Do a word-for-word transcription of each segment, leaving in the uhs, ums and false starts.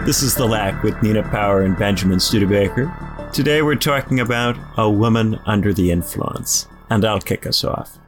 This is The Lack with Nina Power and Benjamin Studebaker. Today we're talking about A Woman Under the Influence, and I'll kick us off.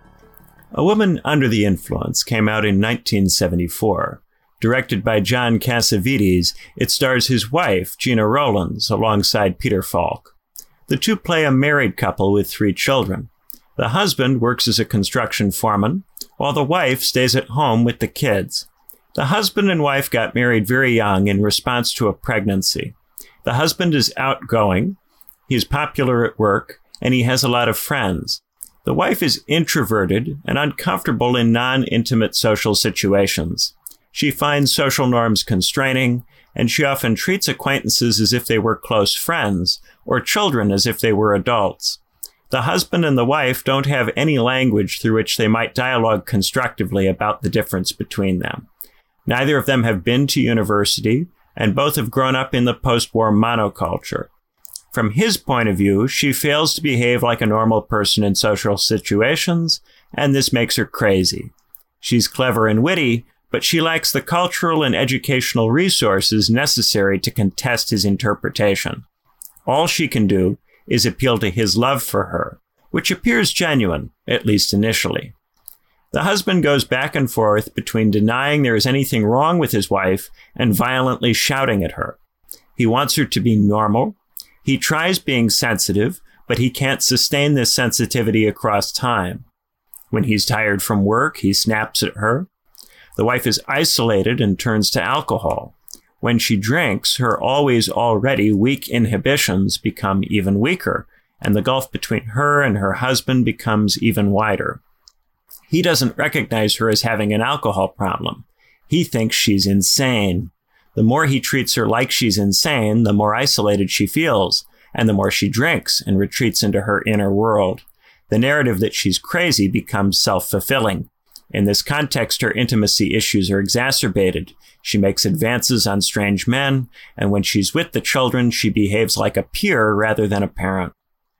A Woman Under the Influence came out in nineteen seventy-four. Directed by John Cassavetes, it stars his wife, Gena Rowlands, alongside Peter Falk. The two play a married couple with three children. The husband works as a construction foreman, while the wife stays at home with the kids. The husband and wife got married very young in response to a pregnancy. The husband is outgoing, he's popular at work, and he has a lot of friends. The wife is introverted and uncomfortable in non-intimate social situations. She finds social norms constraining, and she often treats acquaintances as if they were close friends, or children as if they were adults. The husband and the wife don't have any language through which they might dialogue constructively about the difference between them. Neither of them have been to university, and both have grown up in the post-war monoculture. From his point of view, she fails to behave like a normal person in social situations, and this makes her crazy. She's clever and witty, but she lacks the cultural and educational resources necessary to contest his interpretation. All she can do is appeal to his love for her, which appears genuine, at least initially. The husband goes back and forth between denying there is anything wrong with his wife and violently shouting at her. He wants her to be normal. He tries being sensitive, but he can't sustain this sensitivity across time. When he's tired from work, he snaps at her. The wife is isolated and turns to alcohol. When she drinks, her always already weak inhibitions become even weaker, and the gulf between her and her husband becomes even wider. He doesn't recognize her as having an alcohol problem. He thinks she's insane. The more he treats her like she's insane, the more isolated she feels, and the more she drinks and retreats into her inner world. The narrative that she's crazy becomes self-fulfilling. In this context, her intimacy issues are exacerbated. She makes advances on strange men, and when she's with the children, she behaves like a peer rather than a parent.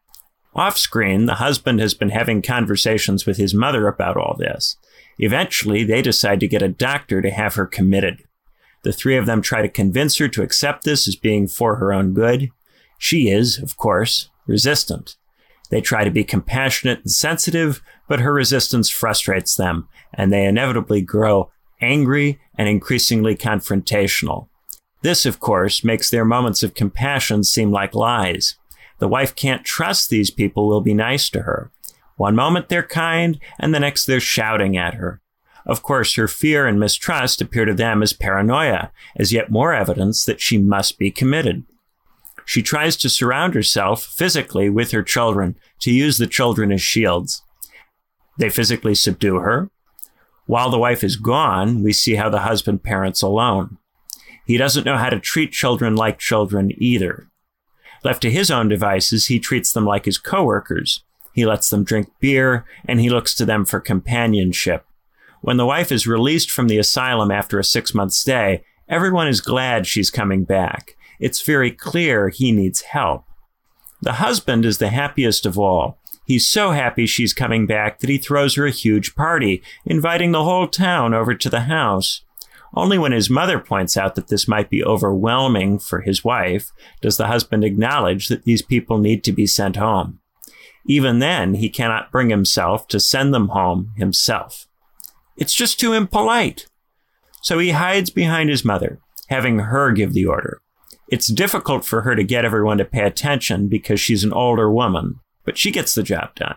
Off-screen, the husband has been having conversations with his mother about all this. Eventually, they decide to get a doctor to have her committed. The three of them try to convince her to accept this as being for her own good. She is, of course, resistant. They try to be compassionate and sensitive, but her resistance frustrates them, and they inevitably grow angry and increasingly confrontational. This, of course, makes their moments of compassion seem like lies. The wife can't trust these people will be nice to her. One moment they're kind, and the next they're shouting at her. Of course, her fear and mistrust appear to them as paranoia, as yet more evidence that she must be committed. She tries to surround herself physically with her children, to use the children as shields. They physically subdue her. While the wife is gone, we see how the husband parents alone. He doesn't know how to treat children like children either. Left to his own devices, he treats them like his coworkers. He lets them drink beer, and he looks to them for companionship. When the wife is released from the asylum after a six-month stay, everyone is glad she's coming back. It's very clear he needs help. The husband is the happiest of all. He's so happy she's coming back that he throws her a huge party, inviting the whole town over to the house. Only when his mother points out that this might be overwhelming for his wife does the husband acknowledge that these people need to be sent home. Even then, he cannot bring himself to send them home himself. It's just too impolite. So he hides behind his mother, having her give the order. It's difficult for her to get everyone to pay attention because she's an older woman, but she gets the job done.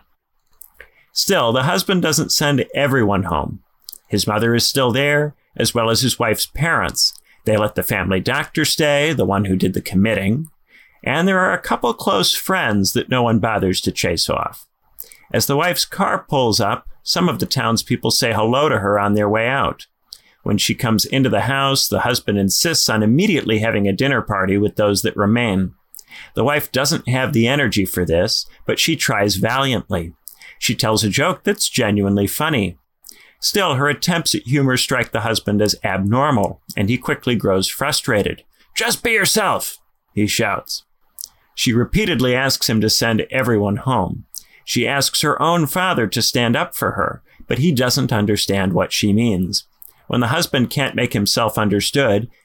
Still, the husband doesn't send everyone home. His mother is still there, as well as his wife's parents. They let the family doctor stay, the one who did the committing, and there are a couple close friends that no one bothers to chase off. As the wife's car pulls up, some of the townspeople say hello to her on their way out. When she comes into the house, the husband insists on immediately having a dinner party with those that remain. The wife doesn't have the energy for this, but she tries valiantly. She tells a joke that's genuinely funny. Still, her attempts at humor strike the husband as abnormal, and he quickly grows frustrated. "Just be yourself," he shouts. She repeatedly asks him to send everyone home. She asks her own father to stand up for her, but he doesn't understand what she means. When the husband can't make himself understood,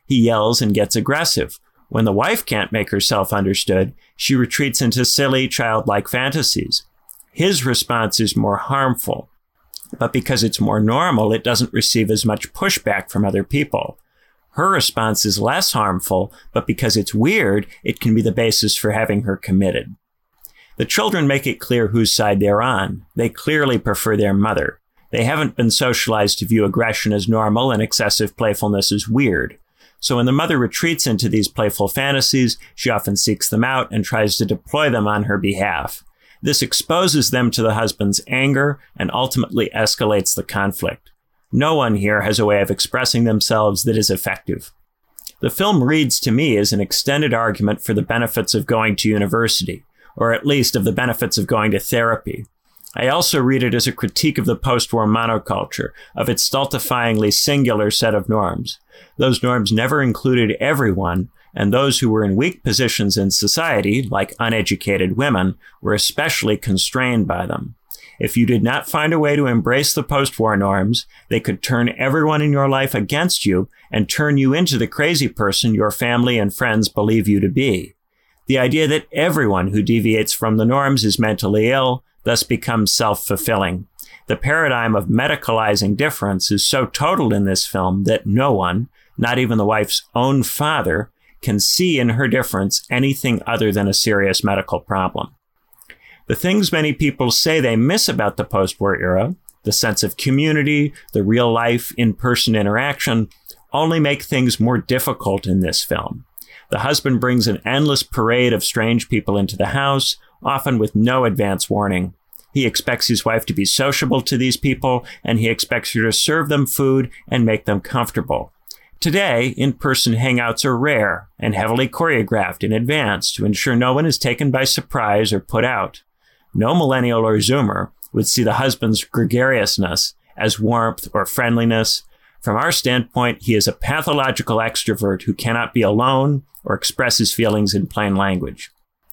He yells and gets aggressive. When the wife can't make herself understood, she retreats into silly, childlike fantasies. His response is more harmful, but because it's more normal, it doesn't receive as much pushback from other people. Her response is less harmful, but because it's weird, it can be the basis for having her committed. The children make it clear whose side they're on. They clearly prefer their mother. They haven't been socialized to view aggression as normal and excessive playfulness as weird. So when the mother retreats into these playful fantasies, she often seeks them out and tries to deploy them on her behalf. This exposes them to the husband's anger and ultimately escalates the conflict. No one here has a way of expressing themselves that is effective. The film reads to me as an extended argument for the benefits of going to university, or at least of the benefits of going to therapy. I also read it as a critique of the post-war monoculture, of its stultifyingly singular set of norms. Those norms never included everyone, and those who were in weak positions in society, like uneducated women, were especially constrained by them. If you did not find a way to embrace the post-war norms, they could turn everyone in your life against you and turn you into the crazy person your family and friends believe you to be. The idea that everyone who deviates from the norms is mentally ill thus becomes self-fulfilling. The paradigm of medicalizing difference is so total in this film that no one, not even the wife's own father, can see in her difference anything other than a serious medical problem. The things many people say they miss about the post-war era, the sense of community, the real-life, in-person interaction, only make things more difficult in this film. The husband brings an endless parade of strange people into the house, often with no advance warning. He expects his wife to be sociable to these people, and he expects her to serve them food and make them comfortable. Today, in-person hangouts are rare and heavily choreographed in advance to ensure no one is taken by surprise or put out. No millennial or Zoomer would see the husband's gregariousness as warmth or friendliness. From our standpoint, he is a pathological extrovert who cannot be alone or express his feelings in plain language.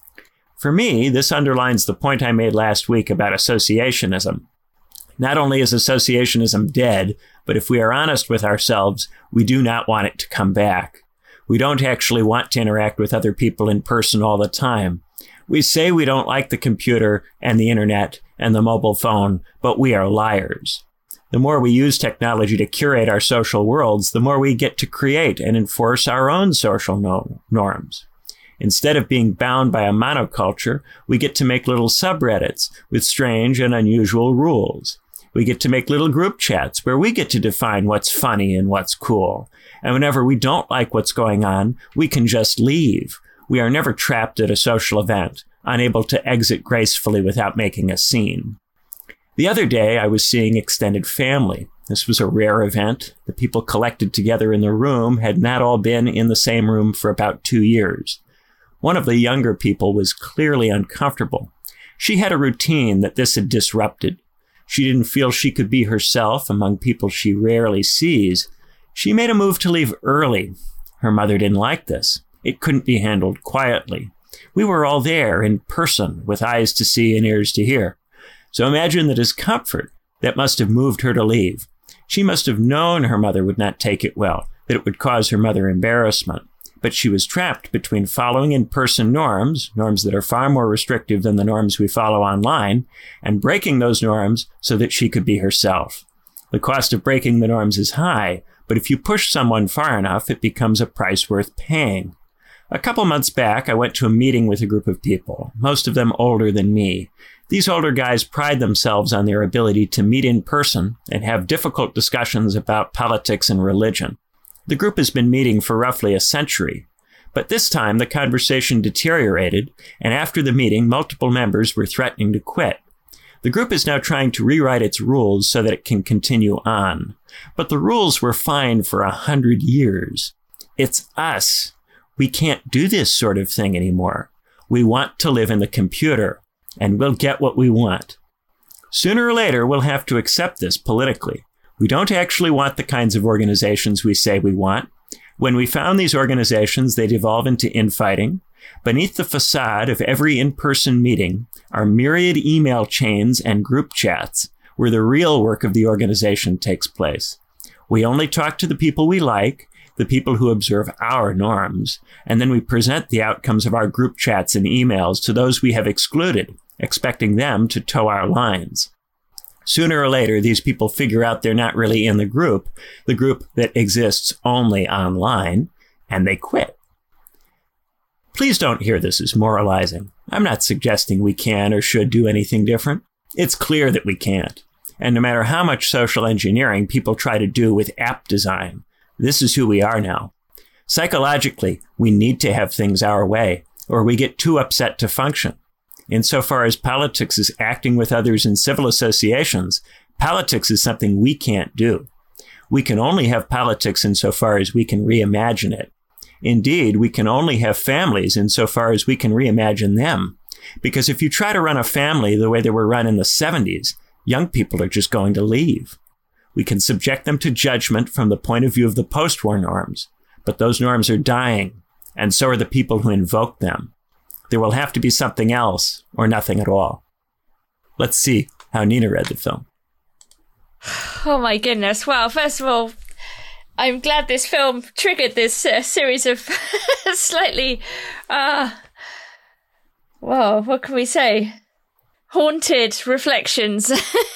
For me, this underlines the point I made last week about associationism. Not only is associationism dead, but if we are honest with ourselves, we do not want it to come back. We don't actually want to interact with other people in person all the time. We say we don't like the computer and the internet and the mobile phone, but we are liars. The more we use technology to curate our social worlds, the more we get to create and enforce our own social no- norms. Instead of being bound by a monoculture, we get to make little subreddits with strange and unusual rules. We get to make little group chats where we get to define what's funny and what's cool. And whenever we don't like what's going on, we can just leave. We are never trapped at a social event, unable to exit gracefully without making a scene. The other day, I was seeing extended family. This was a rare event. The people collected together in the room had not all been in the same room for about two years. One of the younger people was clearly uncomfortable. She had a routine that this had disrupted. She didn't feel she could be herself among people she rarely sees. She made a move to leave early. Her mother didn't like this. It couldn't be handled quietly. We were all there in person with eyes to see and ears to hear. So imagine the discomfort that must have moved her to leave. She must have known her mother would not take it well, that it would cause her mother embarrassment. But she was trapped between following in-person norms, norms that are far more restrictive than the norms we follow online, and breaking those norms so that she could be herself. The cost of breaking the norms is high, but if you push someone far enough, it becomes a price worth paying. A couple months back, I went to a meeting with a group of people, most of them older than me. These older guys pride themselves on their ability to meet in person and have difficult discussions about politics and religion. The group has been meeting for roughly a century, but this time the conversation deteriorated, and after the meeting, multiple members were threatening to quit. The group is now trying to rewrite its rules so that it can continue on. But the rules were fine for a hundred years. It's us. We can't do this sort of thing anymore. We want to live in the computer, and we'll get what we want. Sooner or later, we'll have to accept this politically. We don't actually want the kinds of organizations we say we want. When we found these organizations, they devolve into infighting. Beneath the facade of every in-person meeting are myriad email chains and group chats where the real work of the organization takes place. We only talk to the people we like. the people who observe our norms, and then we present the outcomes of our group chats and emails to those we have excluded, expecting them to toe our lines. Sooner or later, these people figure out they're not really in the group, the group that exists only online, and they quit. Please don't hear this as moralizing. I'm not suggesting we can or should do anything different. It's clear that we can't. And no matter how much social engineering people try to do with app design, this is who we are now. Psychologically, we need to have things our way, or we get too upset to function. Insofar as politics is acting with others in civil associations, politics is something we can't do. We can only have politics insofar as we can reimagine it. Indeed, we can only have families insofar as we can reimagine them. Because if you try to run a family the way they were run in the seventies, young people are just going to leave. We can subject them to judgment from the point of view of the post-war norms, but those norms are dying, and so are the people who invoke them. There will have to be something else, or nothing at all. Let's see how Nina read the film. Oh my goodness. Well, first of all, I'm glad this film triggered this uh, series of slightly, uh, well, what can we say? Haunted reflections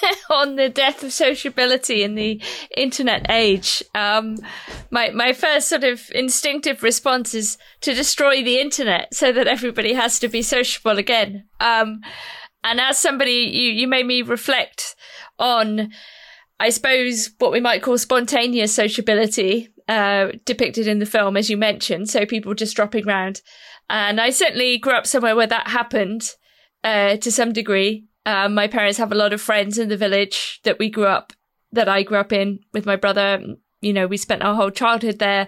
on the death of sociability in the internet age. Um, my my first sort of instinctive response is to destroy the internet so that everybody has to be sociable again. Um, and as somebody, you, you made me reflect on, I suppose, what we might call spontaneous sociability, uh, depicted in the film, as you mentioned. So people just dropping around. And I certainly grew up somewhere where that happened. Uh, to some degree. Um, my parents have a lot of friends in the village that we grew up, that I grew up in with my brother. You know, we spent our whole childhood there.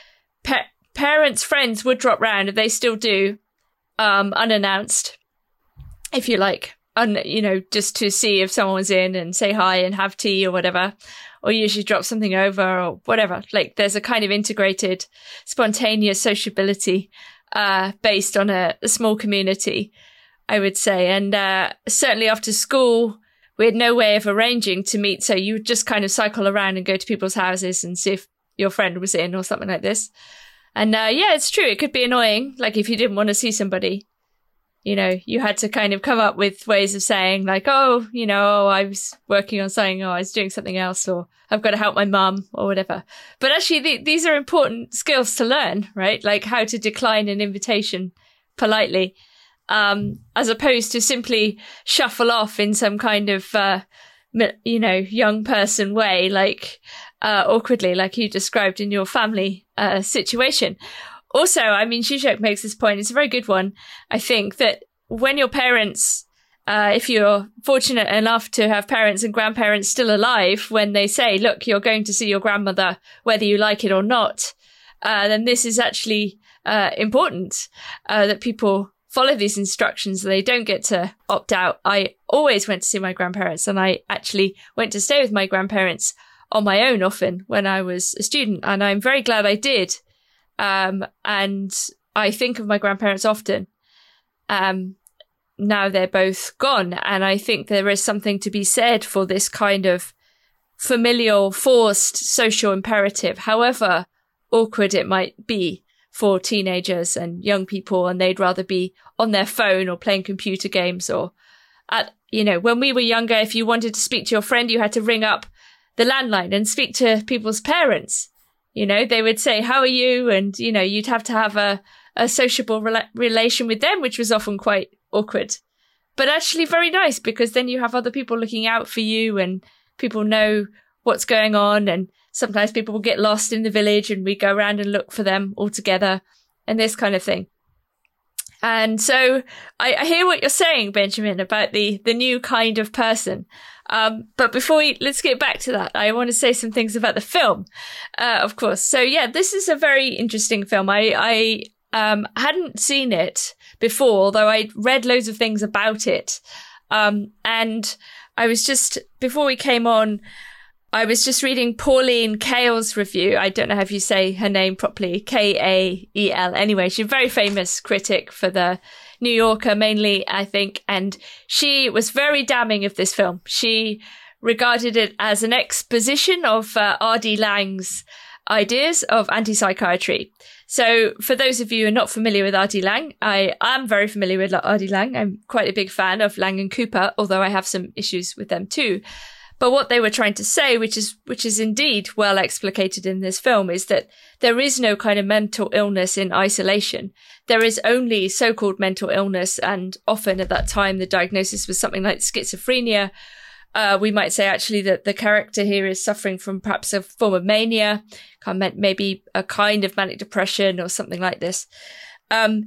Pa- parents' friends would drop round, and they still do, um, unannounced, if you like. Un- you know, just to see if someone was in and say hi and have tea or whatever, or usually drop something over or whatever. Like, there's a kind of integrated, spontaneous sociability uh, based on a, a small community, I would say. And uh, certainly after school, we had no way of arranging to meet. So you would just kind of cycle around and go to people's houses and see if your friend was in or something like this. And uh, yeah, it's true. It could be annoying. Like if you didn't want to see somebody, you know, you had to kind of come up with ways of saying like, oh, you know, I was working on something, or I was doing something else, or I've got to help my mum or whatever. But actually, th- these are important skills to learn, right? Like how to decline an invitation politely. Um, as opposed to simply shuffle off in some kind of, uh, you know, young person way, like, uh, awkwardly, like you described in your family, uh, situation. Also, I mean, Zizek makes this point. It's a very good one. I think that when your parents, uh, if you're fortunate enough to have parents and grandparents still alive, when they say, look, you're going to see your grandmother, whether you like it or not, uh, then this is actually, uh, important, uh, that people follow these instructions. They don't get to opt out. I always went to see my grandparents, and I actually went to stay with my grandparents on my own often when I was a student, and I'm very glad I did. Um, and I think of my grandparents often. Um, now they're both gone, and I think there is something to be said for this kind of familial, forced social imperative, however awkward it might be for teenagers and young people, and they'd rather be on their phone or playing computer games. Or at, you know, when we were younger, if you wanted to speak to your friend, you had to ring up the landline and speak to people's parents. You know, they would say, how are you? And, you know, you'd have to have a, a sociable rela- relation with them, which was often quite awkward, but actually very nice, because then you have other people looking out for you and people know what's going on. And sometimes people will get lost in the village and we go around and look for them all together and this kind of thing. And so I, I hear what you're saying, Benjamin, about the, the new kind of person. Um, but before we, let's get back to that. I want to say some things about the film, uh, of course. So yeah, this is a very interesting film. I, I, um, hadn't seen it before, although I read loads of things about it. Um, and I was just, before we came on, I was just reading Pauline Kael's review. I don't know if you say her name properly, K A E L. Anyway, she's a very famous critic for the New Yorker mainly, I think. And she was very damning of this film. She regarded it as an exposition of uh, R D Laing's ideas of anti-psychiatry. So for those of you who are not familiar with R D Laing, I am very familiar with R D Laing. I'm quite a big fan of Laing and Cooper, although I have some issues with them too. But what they were trying to say, which is which is indeed well explicated in this film, is that there is no kind of mental illness in isolation. There is only so-called mental illness, and often at that time the diagnosis was something like schizophrenia. Uh, we might say actually that the character here is suffering from perhaps a form of mania, maybe a kind of manic depression or something like this. Um,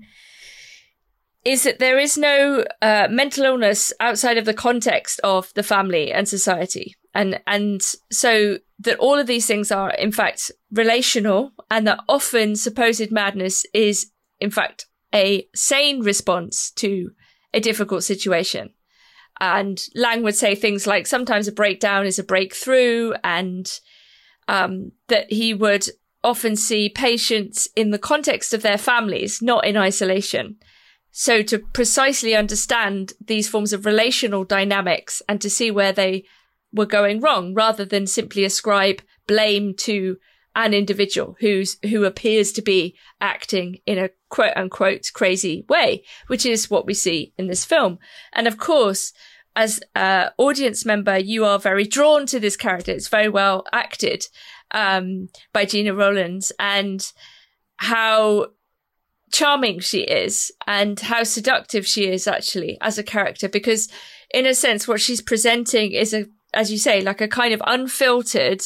is that there is no uh, mental illness outside of the context of the family and society. And and so that all of these things are, in fact, relational, and that often supposed madness is, in fact, a sane response to a difficult situation. And Laing would say things like sometimes a breakdown is a breakthrough, and um, that he would often see patients in the context of their families, not in isolation. So to precisely understand these forms of relational dynamics and to see where they were going wrong, rather than simply ascribe blame to an individual who's who appears to be acting in a quote unquote crazy way, which is what we see in this film. And of course, as an audience member, you are very drawn to this character. It's very well acted um, by Gena Rowlands, and how charming she is and how seductive she is actually as a character, because in a sense what she's presenting is a, as you say, like a kind of unfiltered,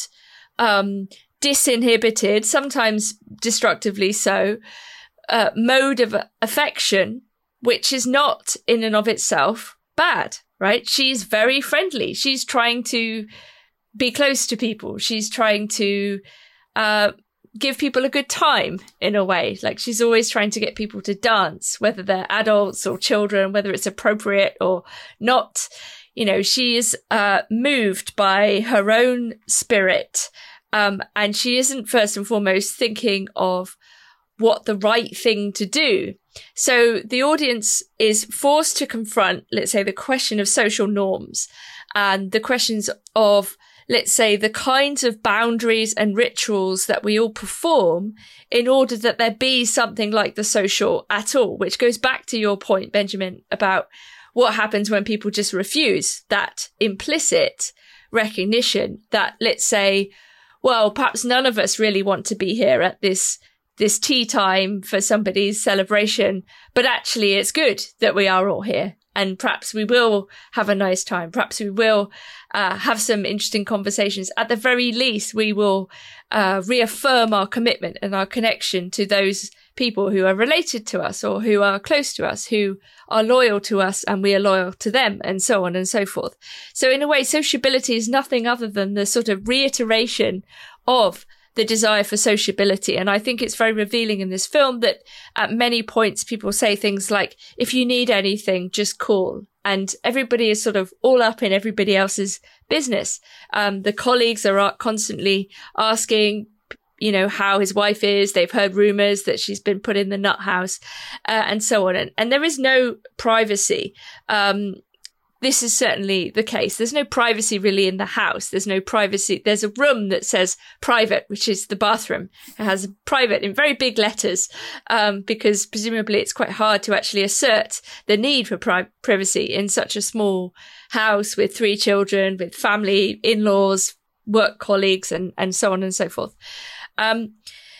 um, disinhibited, sometimes destructively so, uh, mode of affection, which is not in and of itself bad, right? She's very friendly. She's trying to be close to people. She's trying to uh, give people a good time in a way. Like she's always trying to get people to dance, whether they're adults or children, whether it's appropriate or not. You know, she is uh, moved by her own spirit. Um, and she isn't first and foremost thinking of what the right thing to do. So the audience is forced to confront, let's say, the question of social norms and the questions of, let's say, the kinds of boundaries and rituals that we all perform in order that there be something like the social at all, which goes back to your point, Benjamin, about what happens when people just refuse that implicit recognition that, let's say, well, perhaps none of us really want to be here at this this tea time for somebody's celebration, but actually it's good that we are all here. And perhaps we will have a nice time. Perhaps we will uh, have some interesting conversations. At the very least, we will uh, reaffirm our commitment and our connection to those people who are related to us or who are close to us, who are loyal to us and we are loyal to them, and so on and so forth. So in a way, sociability is nothing other than the sort of reiteration of the desire for sociability. And I think it's very revealing in this film that at many points people say things like, if you need anything, just call. And everybody is sort of all up in everybody else's business. Um, the colleagues are constantly asking, you know, how his wife is. They've heard rumors that she's been put in the nut house, uh, and so on. And, and there is no privacy. Um, This is certainly the case. There's no privacy really in the house. There's no privacy. There's a room that says private, which is the bathroom. It has private in very big letters, um, because presumably it's quite hard to actually assert the need for pri- privacy in such a small house with three children, with family, in-laws, work colleagues, and, and so on and so forth. Um,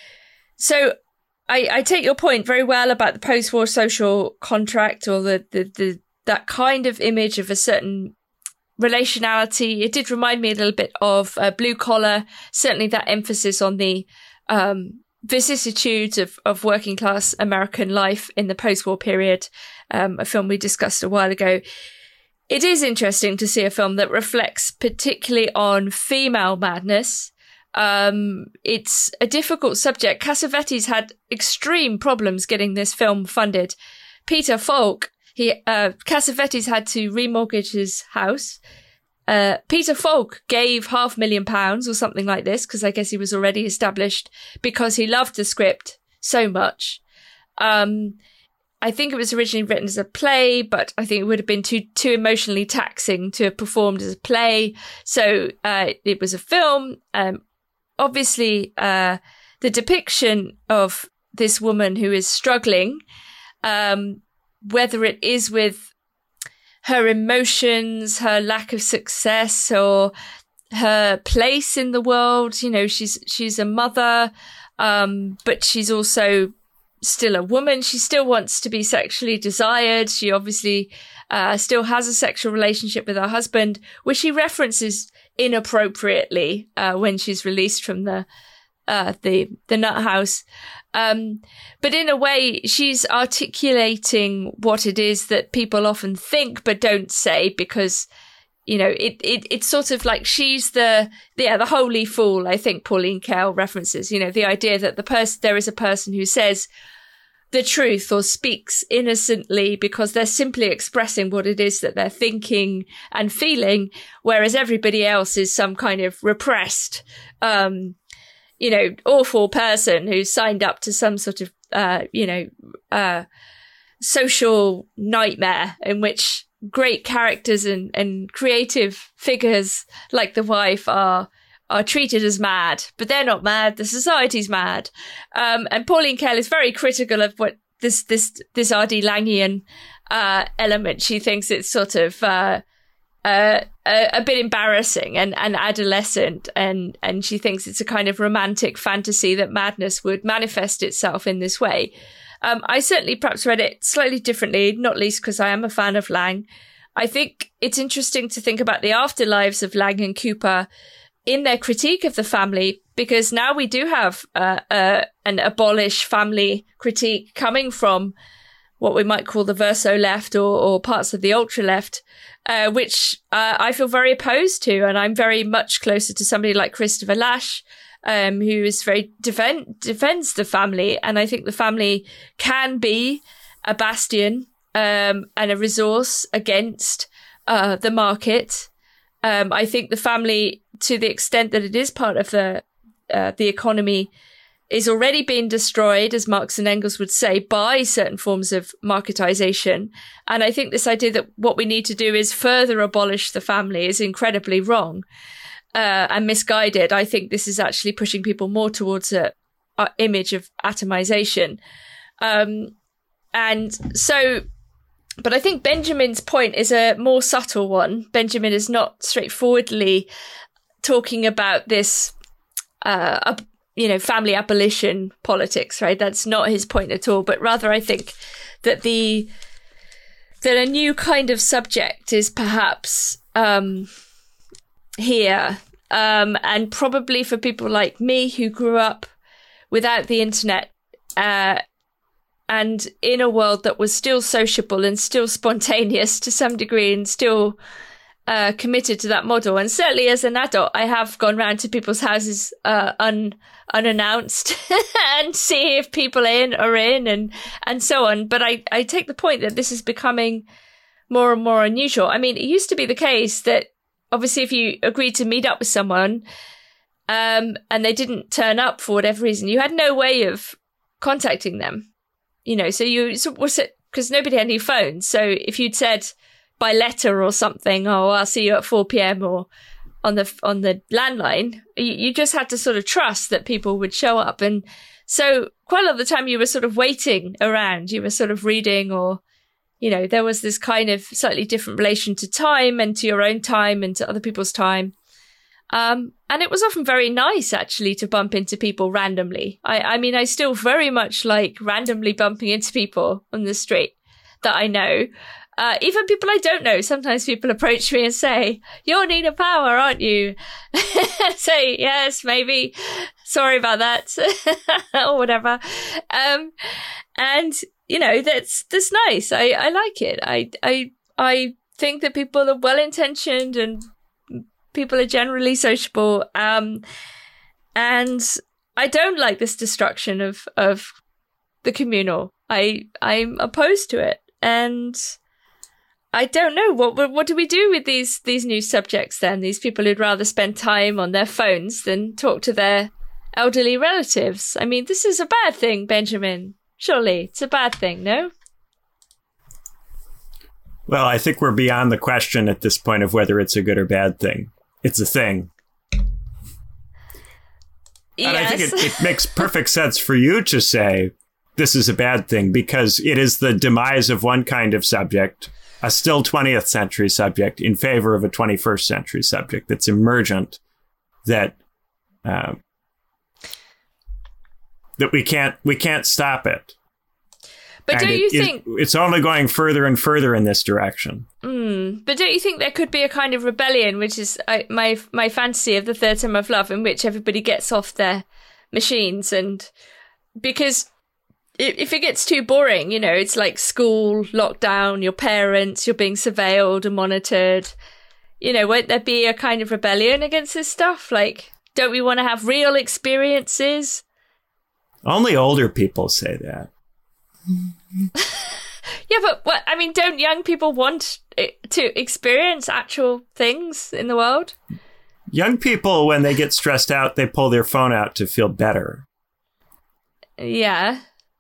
so I, I take your point very well about the post-war social contract, or the, the, the, that kind of image of a certain relationality. It did remind me a little bit of uh, Blue Collar, certainly that emphasis on the um, vicissitudes of, of working class American life in the post-war period, um, a film we discussed a while ago. It is interesting to see a film that reflects particularly on female madness. Um, it's a difficult subject. Cassavetes had extreme problems getting this film funded. Peter Falk, He, uh, Cassavetes had to remortgage his house. Uh, Peter Falk gave half a million pounds or something like this, because I guess he was already established, because he loved the script so much. Um, I think it was originally written as a play, but I think it would have been too, too emotionally taxing to have performed as a play. So, uh, it was a film. Um, obviously uh, the depiction of this woman who is struggling, um, whether it is with her emotions, her lack of success, or her place in the world. You know, she's she's a mother, um, but she's also still a woman. She still wants to be sexually desired. She obviously uh, still has a sexual relationship with her husband, which she references inappropriately uh, when she's released from the uh, the the nut house. Um, but in a way, she's articulating what it is that people often think but don't say, because, you know, it, it it's sort of like she's the yeah the holy fool. I think Pauline Kael references, you know, the idea that the person there is a person who says the truth or speaks innocently because they're simply expressing what it is that they're thinking and feeling, whereas everybody else is some kind of repressed, um, you know, awful person who's signed up to some sort of, uh, you know, uh, social nightmare in which great characters and, and creative figures like the wife are are treated as mad, but they're not mad. The society's mad. Um, and Pauline Kael is very critical of what this, this, this R D Langian, uh, element. She thinks it's sort of, uh, uh, a, a bit embarrassing and, and adolescent. And, and she thinks it's a kind of romantic fantasy that madness would manifest itself in this way. Um, I certainly perhaps read it slightly differently, not least because I am a fan of Lang. I think it's interesting to think about the afterlives of Lang and Cooper in their critique of the family, because now we do have uh, uh, an abolish family critique coming from what we might call the verso left or, or parts of the ultra left, uh, which uh, I feel very opposed to. And I'm very much closer to somebody like Christopher Lasch, um, who is very defend defends the family. And I think the family can be a bastion um, and a resource against uh, the market. Um, I think the family, to the extent that it is part of the uh, the economy, is already being destroyed, as Marx and Engels would say, by certain forms of marketization. And I think this idea that what we need to do is further abolish the family is incredibly wrong uh, and misguided. I think this is actually pushing people more towards a, a image of atomization. Um, and so... But I think Benjamin's point is a more subtle one. Benjamin is not straightforwardly talking about this, uh, ab- you know, family abolition politics, right? That's not his point at all. But rather, I think that the that a new kind of subject is perhaps um, here, um, and probably for people like me who grew up without the internet. Uh, And in a world that was still sociable and still spontaneous to some degree and still uh, committed to that model. And certainly as an adult, I have gone round to people's houses uh, un unannounced and see if people in are in and, and so on. But I, I take the point that this is becoming more and more unusual. I mean, it used to be the case that obviously if you agreed to meet up with someone um, and they didn't turn up for whatever reason, you had no way of contacting them. You know, so you, so was it, because nobody had any phones. So if you'd said by letter or something, oh, I'll see you at four p.m. or on the, on the landline, you, you just had to sort of trust that people would show up. And so quite a lot of the time you were sort of waiting around, you were sort of reading, or, you know, there was this kind of slightly different relation to time and to your own time and to other people's time. Um, and it was often very nice, actually, to bump into people randomly. I, I mean, I still very much like randomly bumping into people on the street that I know. Uh, even people I don't know. Sometimes people approach me and say, "You're Nina Power, aren't you?" Say, yes, maybe. Sorry about that. Or whatever. Um, and, you know, that's, that's nice. I, I like it. I, I, I think that people are well-intentioned and people are generally sociable. Um, and I don't like this destruction of, of the communal. I, I'm opposed to it. And I don't know. What, what do we do with these, these new subjects then? These people who'd rather spend time on their phones than talk to their elderly relatives. I mean, this is a bad thing, Benjamin. Surely it's a bad thing, no? Well, I think we're beyond the question at this point of whether it's a good or bad thing. It's a thing. And Yes. I think it, it makes perfect sense for you to say this is a bad thing because it is the demise of one kind of subject, a still twentieth century subject, in favor of a twenty-first century subject that's emergent, that uh, that we can't we can't stop it. But And don't you it, it- think? it's only going further and further in this direction? Mm, but don't you think there could be a kind of rebellion, which is uh, my my fantasy of the third time of love, in which everybody gets off their machines, and because i- if it gets too boring, you know, it's like school, lockdown, your parents, you're being surveilled and monitored. You know, won't there be a kind of rebellion against this stuff? Like, don't we want to have real experiences? Only older people say that. Yeah, but what I mean, don't young people want it to experience actual things in the world? Young people, when they get stressed out, they pull their phone out to feel better. Yeah.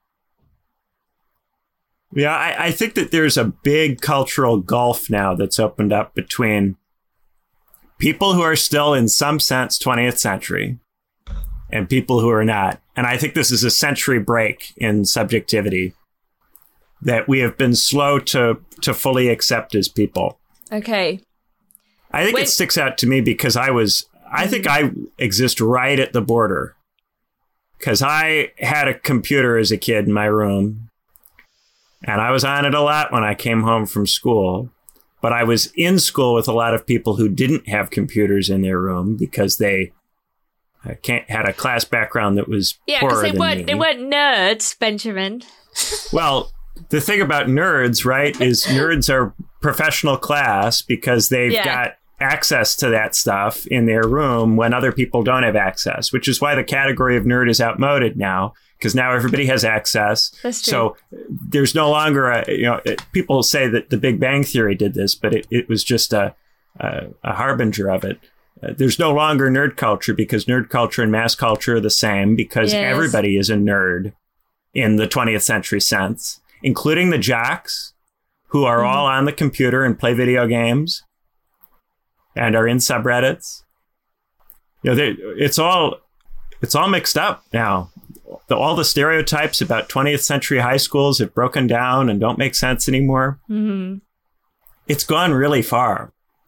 Yeah, I, I think that there's a big cultural gulf now that's opened up between people who are still, in some sense, twentieth century and people who are not. And I think this is a century break in subjectivity that we have been slow to, to fully accept as people. Okay. I think When- it sticks out to me because I was, I think I exist right at the border. Because I had a computer as a kid in my room, and I was on it a lot when I came home from school. But I was in school with a lot of people who didn't have computers in their room because they uh, can't, had a class background that was Yeah, because poorer they than weren't me. they weren't nerds, Benjamin. Well, the thing about nerds, right, is nerds are professional class because they've Yeah. got access to that stuff in their room when other people don't have access, which is why the category of nerd is outmoded now, because now everybody has access. That's true. So there's no longer a, you know, it, people say that the Big Bang Theory did this, but it, it was just a, a, a harbinger of it. Uh, there's no longer nerd culture because nerd culture and mass culture are the same because Yes. everybody is a nerd in the twentieth century sense, including the jocks who are all on the computer and play video games and are in subreddits. You know, they, it's all it's all mixed up now. The, all the stereotypes about twentieth century high schools have broken down and don't make sense anymore. Hmm. It's gone really far.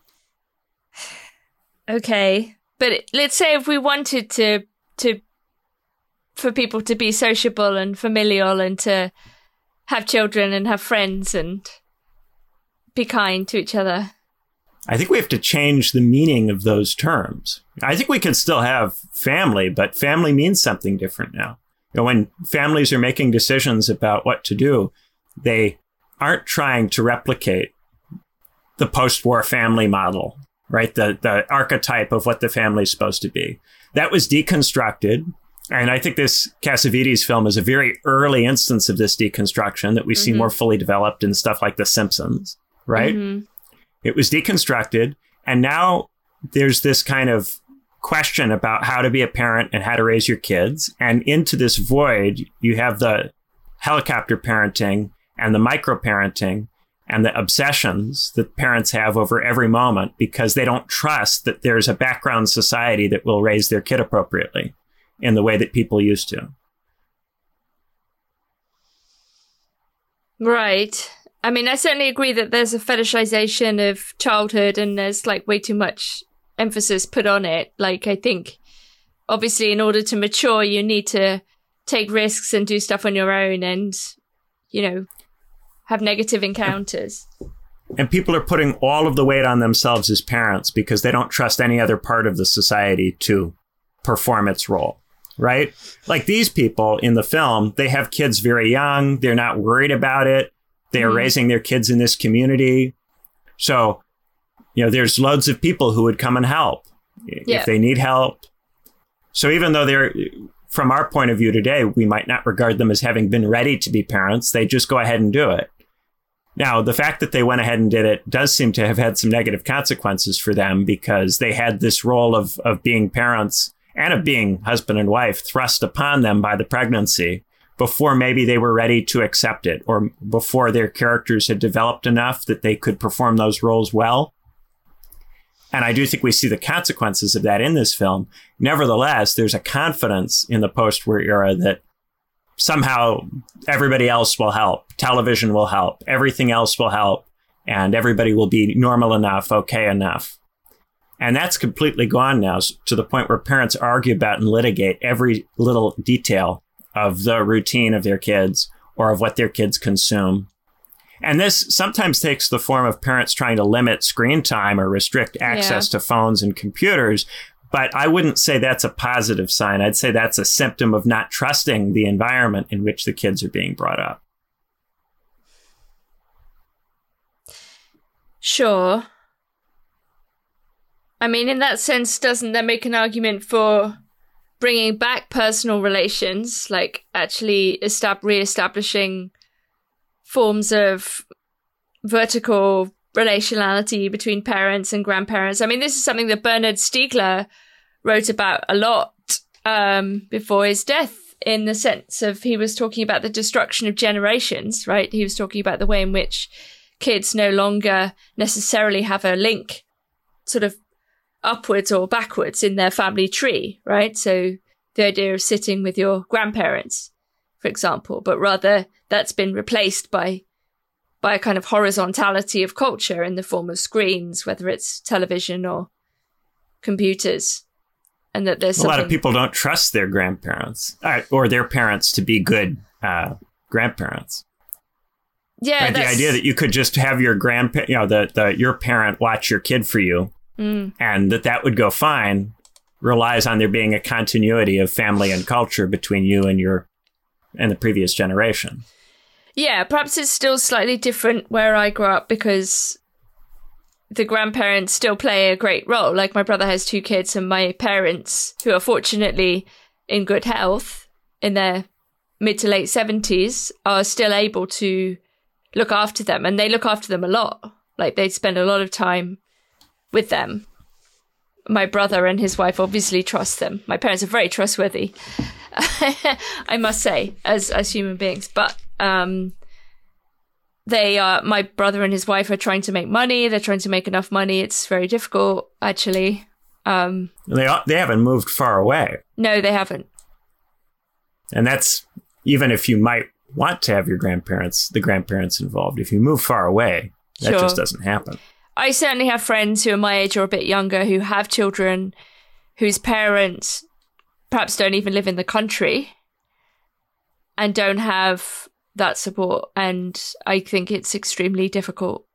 Okay, but it- let's say if we wanted to to for people to be sociable and familial and to have children and have friends and be kind to each other. I think we have to change the meaning of those terms. I think we can still have family, but family means something different now. You know, when families are making decisions about what to do, they aren't trying to replicate the post-war family model, right? The the archetype of what the family is supposed to be. That was deconstructed. And I think this Cassavetes film is a very early instance of this deconstruction that we see more fully developed in stuff like The Simpsons, right? Mhm. It was deconstructed. And now there's this kind of question about how to be a parent and how to raise your kids. And into this void, you have the helicopter parenting and the micro parenting and the obsessions that parents have over every moment because they don't trust that there's a background society that will raise their kid appropriately in the way that people used to. Right. I mean, I certainly agree that there's a fetishization of childhood and there's like way too much emphasis put on it. Like, I think obviously in order to mature, you need to take risks and do stuff on your own and, you know, have negative encounters. And people are putting all of the weight on themselves as parents because they don't trust any other part of the society to perform its role, right? Like these people in the film, they have kids very young. They're not worried about it. They are Mhm. raising their kids in this community. So, you know, there's loads of people who would come and help Yeah. if they need help. So even though they're, from our point of view today, we might not regard them as having been ready to be parents. They just go ahead and do it. Now, the fact that they went ahead and did it does seem to have had some negative consequences for them because they had this role of, of being parents and of being husband and wife thrust upon them by the pregnancy before maybe they were ready to accept it or before their characters had developed enough that they could perform those roles well. And I do think we see the consequences of that in this film. Nevertheless, there's a confidence in the post-war era that somehow everybody else will help. Television will help. Everything else will help. And everybody will be normal enough, okay enough. And that's completely gone now, to the point where parents argue about and litigate every little detail of the routine of their kids or of what their kids consume. And this sometimes takes the form of parents trying to limit screen time or restrict access yeah. to phones and computers. But I wouldn't say that's a positive sign. I'd say that's a symptom of not trusting the environment in which the kids are being brought up. Sure. I mean, in that sense, doesn't that make an argument for bringing back personal relations, like actually estab- re-establishing forms of vertical relationality between parents and grandparents? I mean, this is something that Bernard Stiegler wrote about a lot um, before his death, in the sense of he was talking about the destruction of generations, right? He was talking about the way in which kids no longer necessarily have a link sort of upwards or backwards in their family tree, right? So the idea of sitting with your grandparents, for example, but rather that's been replaced by by a kind of horizontality of culture in the form of screens, whether it's television or computers. And that there's a lot of people don't trust their grandparents uh, or their parents to be good uh, grandparents. Yeah, right? The idea that you could just have your grandpa, you know, the, the your parent watch your kid for you, mm. and that that would go fine, relies on there being a continuity of family and culture between you and your and the previous generation. Yeah, perhaps it's still slightly different where I grew up, because the grandparents still play a great role. Like, my brother has two kids, and my parents, who are fortunately in good health in their mid to late seventies, are still able to look after them, and they look after them a lot. Like, they spend a lot of time with them. My brother and his wife obviously trust them. My parents are very trustworthy, I must say, as as human beings. But um, they are. My brother and his wife are trying to make money. They're trying to make enough money. It's very difficult, actually. Um, they they haven't moved far away. No, they haven't. And that's, even if you might want to have your grandparents, the grandparents involved, if you move far away, that sure. just doesn't happen. I certainly have friends who are my age or a bit younger who have children whose parents perhaps don't even live in the country and don't have that support. And I think it's extremely difficult.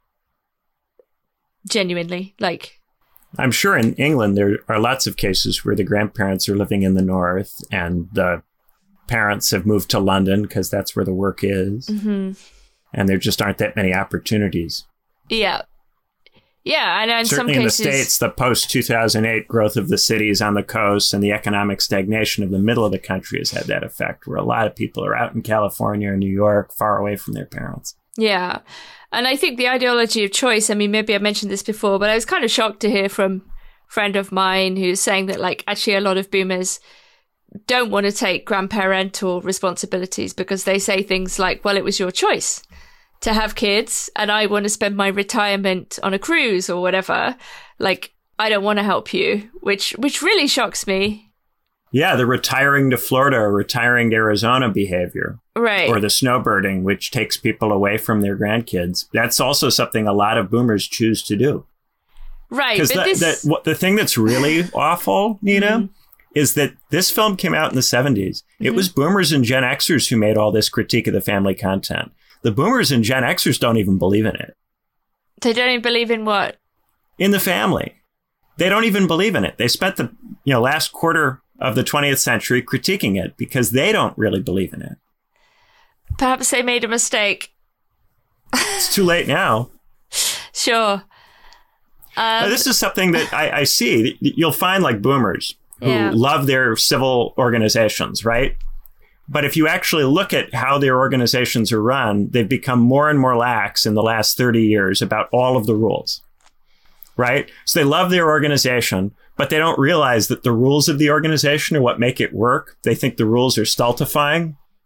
Genuinely, like. I'm sure in England there are lots of cases where the grandparents are living in the north and the parents have moved to London because that's where the work is. Mm-hmm. And there just aren't that many opportunities. Yeah. Yeah, and in Certainly some cases... in the States, the post two thousand eight growth of the cities on the coast and the economic stagnation of the middle of the country has had that effect, where a lot of people are out in California or New York, far away from their parents. Yeah, and I think the ideology of choice, I mean, maybe I mentioned this before, but I was kind of shocked to hear from a friend of mine who's saying that, like, actually a lot of boomers don't want to take grandparental responsibilities because they say things like, well, it was your choice to have kids and I want to spend my retirement on a cruise or whatever. Like, I don't want to help you, which which really shocks me. Yeah, the retiring to Florida or retiring to Arizona behavior. Right. Or the snowbirding, which takes people away from their grandkids. That's also something a lot of boomers choose to do. Right. Because the, this... the, the thing that's really awful, Nina, mm-hmm. is that this film came out in the seventies. Mm-hmm. It was boomers and Gen Xers who made all this critique of the family content. The boomers and Gen Xers don't even believe in it. They don't even believe in what? In the family. They don't even believe in it. They spent the you know last quarter of the twentieth century critiquing it because they don't really believe in it. Perhaps they made a mistake. It's too late now. Sure. Um, this is something that I, I see. You'll find like boomers who yeah. love their civil organizations, right? But if you actually look at how their organizations are run, they've become more and more lax in the last thirty years about all of the rules, right? So they love their organization, but they don't realize that the rules of the organization are what make it work. They think the rules are stultifying.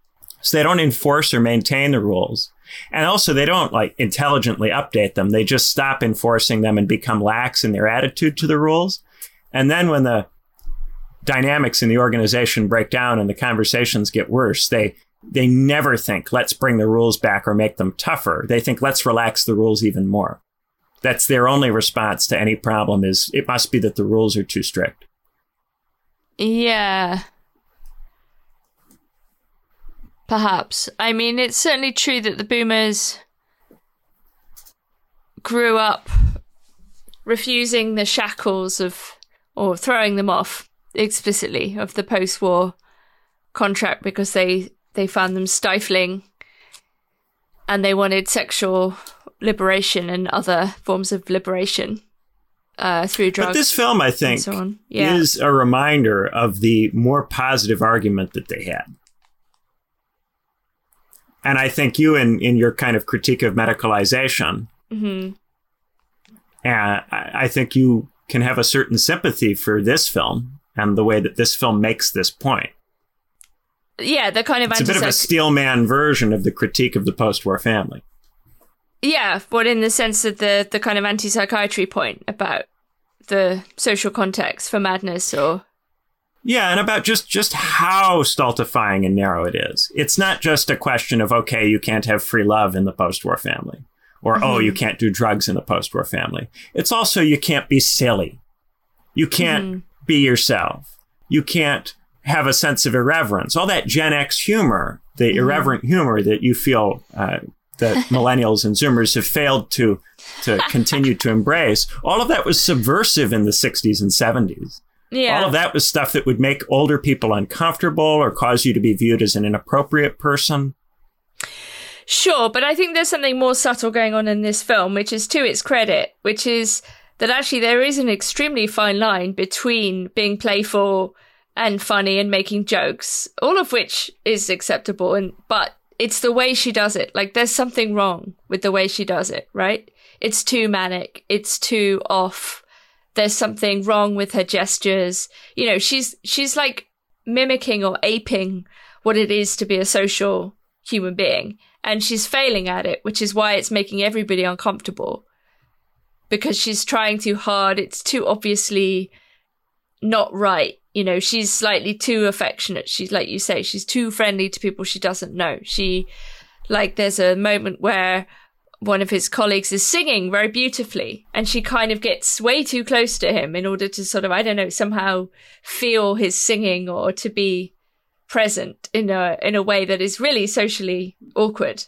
So they don't enforce or maintain the rules. And also they don't like intelligently update them. They just stop enforcing them and become lax in their attitude to the rules. And then when the dynamics in the organization break down and the conversations get worse, they they never think, let's bring the rules back or make them tougher. They think, let's relax the rules even more. That's their only response to any problem is it must be that the rules are too strict. Yeah. Perhaps. I mean, it's certainly true that the boomers grew up refusing the shackles of, or throwing them off explicitly, of the post-war contract because they, they found them stifling and they wanted sexual liberation and other forms of liberation uh, through drugs. But this film, I think, so yeah. is a reminder of the more positive argument that they had. And I think you, in, in your kind of critique of medicalization, mm-hmm. and I, I think you can have a certain sympathy for this film and the way that this film makes this point. Yeah, the kind of it's a bit of a Steelman version of the critique of the post-war family. Yeah, but in the sense of the, the kind of anti-psychiatry point about the social context for madness or... Yeah, and about just, just how stultifying and narrow it is. It's not just a question of, okay, you can't have free love in the post-war family. Or, mm-hmm. oh, you can't do drugs in the post-war family. It's also you can't be silly. You can't mm-hmm. be yourself. You can't have a sense of irreverence. All that Gen X humor, the mm-hmm. irreverent humor that you feel uh, that millennials and Zoomers have failed to, to continue to embrace, all of that was subversive in the sixties and seventies. Yeah. All of that was stuff that would make older people uncomfortable or cause you to be viewed as an inappropriate person. Sure, but I think there's something more subtle going on in this film, which is to its credit, which is that actually there is an extremely fine line between being playful and funny and making jokes, all of which is acceptable. And but it's the way she does it. Like, there's something wrong with the way she does it, right? It's too manic. It's too off. There's something wrong with her gestures. You know, she's she's like mimicking or aping what it is to be a social human being. And she's failing at it, which is why it's making everybody uncomfortable. Because she's trying too hard. It's too obviously not right. You know, she's slightly too affectionate. She's, like you say, she's too friendly to people she doesn't know. She, like, there's a moment where one of his colleagues is singing very beautifully and she kind of gets way too close to him in order to sort of, I don't know, somehow feel his singing or to be present in a in a way that is really socially awkward.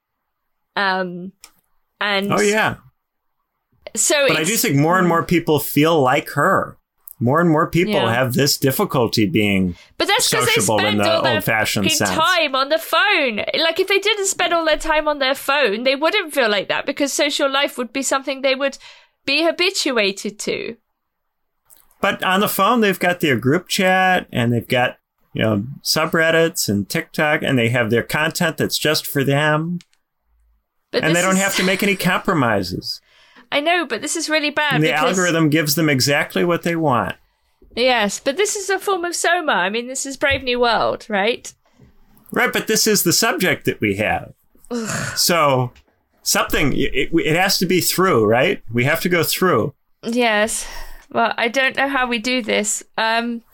Um, and oh yeah. So, but I do think more and more people feel like her. More and more people yeah. have this difficulty being but that's sociable they in the all old-fashioned sense. Time on the phone. Like, if they didn't spend all their time on their phone, they wouldn't feel like that because social life would be something they would be habituated to. But on the phone, they've got their group chat and they've got, you know, subreddits and TikTok, and they have their content that's just for them. But and they don't is... have to make any compromises. I know, but this is really bad. And the because... algorithm gives them exactly what they want. Yes, but this is a form of Soma. I mean, this is Brave New World, right? Right, but this is the subject that we have. So something, it, it has to be through, right? We have to go through. Yes. Well, I don't know how we do this. Um,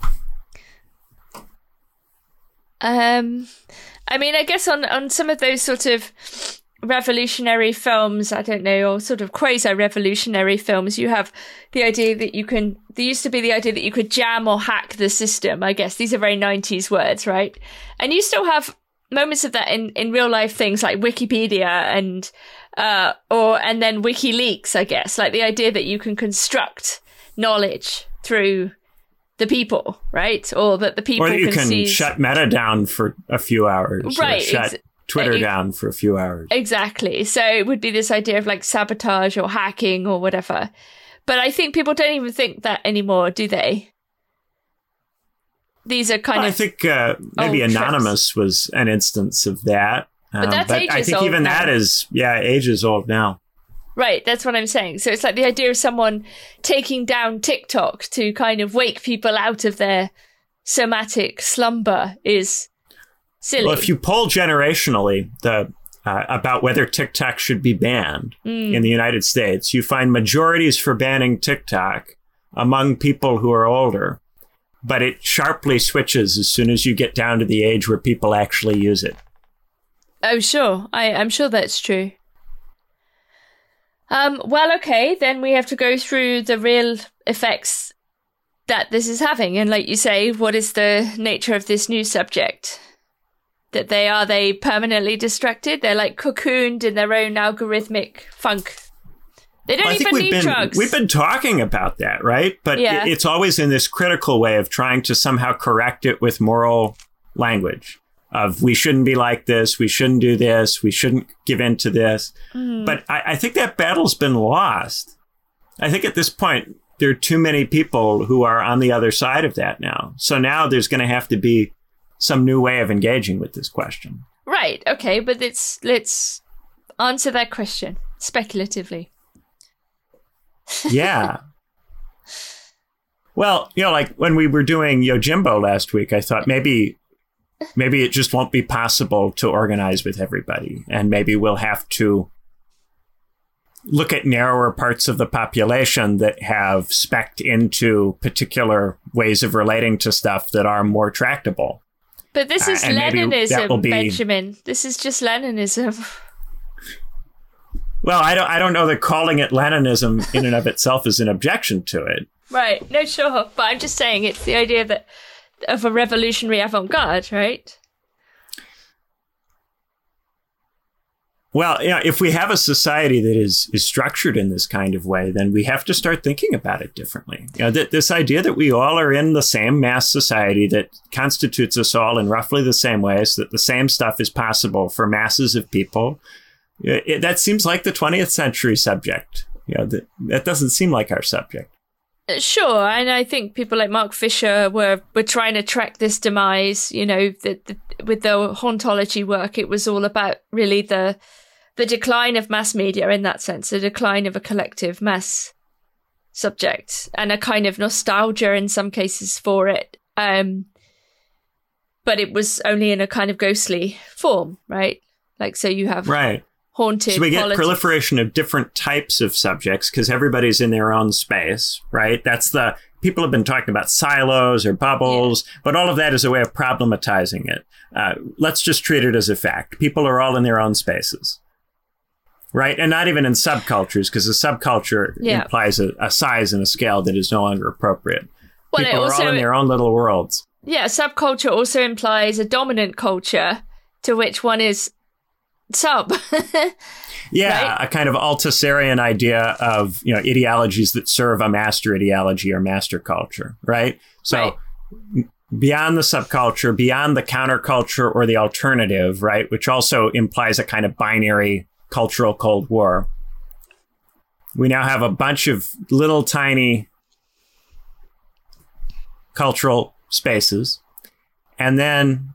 um, I mean, I guess on, on some of those sort of revolutionary films, I don't know, or sort of quasi-revolutionary films, you have the idea that you can, there used to be the idea that you could jam or hack the system, I guess. These are very nineties words, right? And you still have moments of that in, in real life things like Wikipedia and, uh, or, and then WikiLeaks, I guess, like the idea that you can construct knowledge through the people, right? Or that the people or that you can, can see... shut Meta down for a few hours. Right. Or shut ex- Twitter it, down for a few hours. Exactly. So it would be this idea of like sabotage or hacking or whatever. But I think people don't even think that anymore, do they? These are kind well, of I think uh, maybe Anonymous tricks. Was an instance of that. Um, but that's but ages I think old even now. that is, yeah, ages old now. Right, that's what I'm saying. So it's like the idea of someone taking down TikTok to kind of wake people out of their somatic slumber is silly. Well, if you poll generationally the uh, about whether TikTok should be banned mm. in the United States, you find majorities for banning TikTok among people who are older, but it sharply switches as soon as you get down to the age where people actually use it. Oh, sure. I, I'm sure that's true. Um, well, okay, then we have to go through the real effects that this is having. And like you say, what is the nature of this new subject? That they are they permanently distracted? They're like cocooned in their own algorithmic funk. They don't well, even need been, drugs. We've been talking about that, right? But yeah. it, it's always in this critical way of trying to somehow correct it with moral language of we shouldn't be like this, we shouldn't do this, we shouldn't give in to this. Mm. But I, I think that battle's been lost. I think at this point, there are too many people who are on the other side of that now. So now there's going to have to be some new way of engaging with this question. Right. Okay. But let's, let's answer that question speculatively. Yeah. Well, you know, like when we were doing Yojimbo last week, I thought maybe maybe it just won't be possible to organize with everybody. And maybe we'll have to look at narrower parts of the population that have specced into particular ways of relating to stuff that are more tractable. But this is uh, Leninism, be... Benjamin. This is just Leninism. Well, I don't I don't know that calling it Leninism in and of itself is an objection to it. Right. No, sure. But I'm just saying it's the idea that of a revolutionary avant-garde, right? Well, yeah, if we have a society that is is structured in this kind of way, then we have to start thinking about it differently. You know, that this idea that we all are in the same mass society that constitutes us all in roughly the same ways, that the same stuff is possible for masses of people, it, that seems like the twentieth century subject. You know, that, that doesn't seem like our subject. Sure, and I think people like Mark Fisher were were trying to track this demise. You know, the, the, with the hauntology work, it was all about really the the decline of mass media in that sense, the decline of a collective mass subject, and a kind of nostalgia in some cases for it. Um, but it was only in a kind of ghostly form, right? Like, so you have right. haunted. So we get politics. Proliferation of different types of subjects because everybody's in their own space, right? That's the people have been talking about silos or bubbles, yeah. but all of that is a way of problematizing it. Uh, let's just treat it as a fact. People are all in their own spaces, right? And not even in subcultures, because a subculture yeah. implies a, a size and a scale that is no longer appropriate. Well, people also, are all in their own little worlds. Yeah, subculture also implies a dominant culture to which one is sub. Yeah, right? A kind of Althusserian idea of, you know, ideologies that serve a master ideology or master culture, right? So right. beyond the subculture, beyond the counterculture or the alternative, right, which also implies a kind of binary cultural Cold War, we now have a bunch of little tiny cultural spaces. And then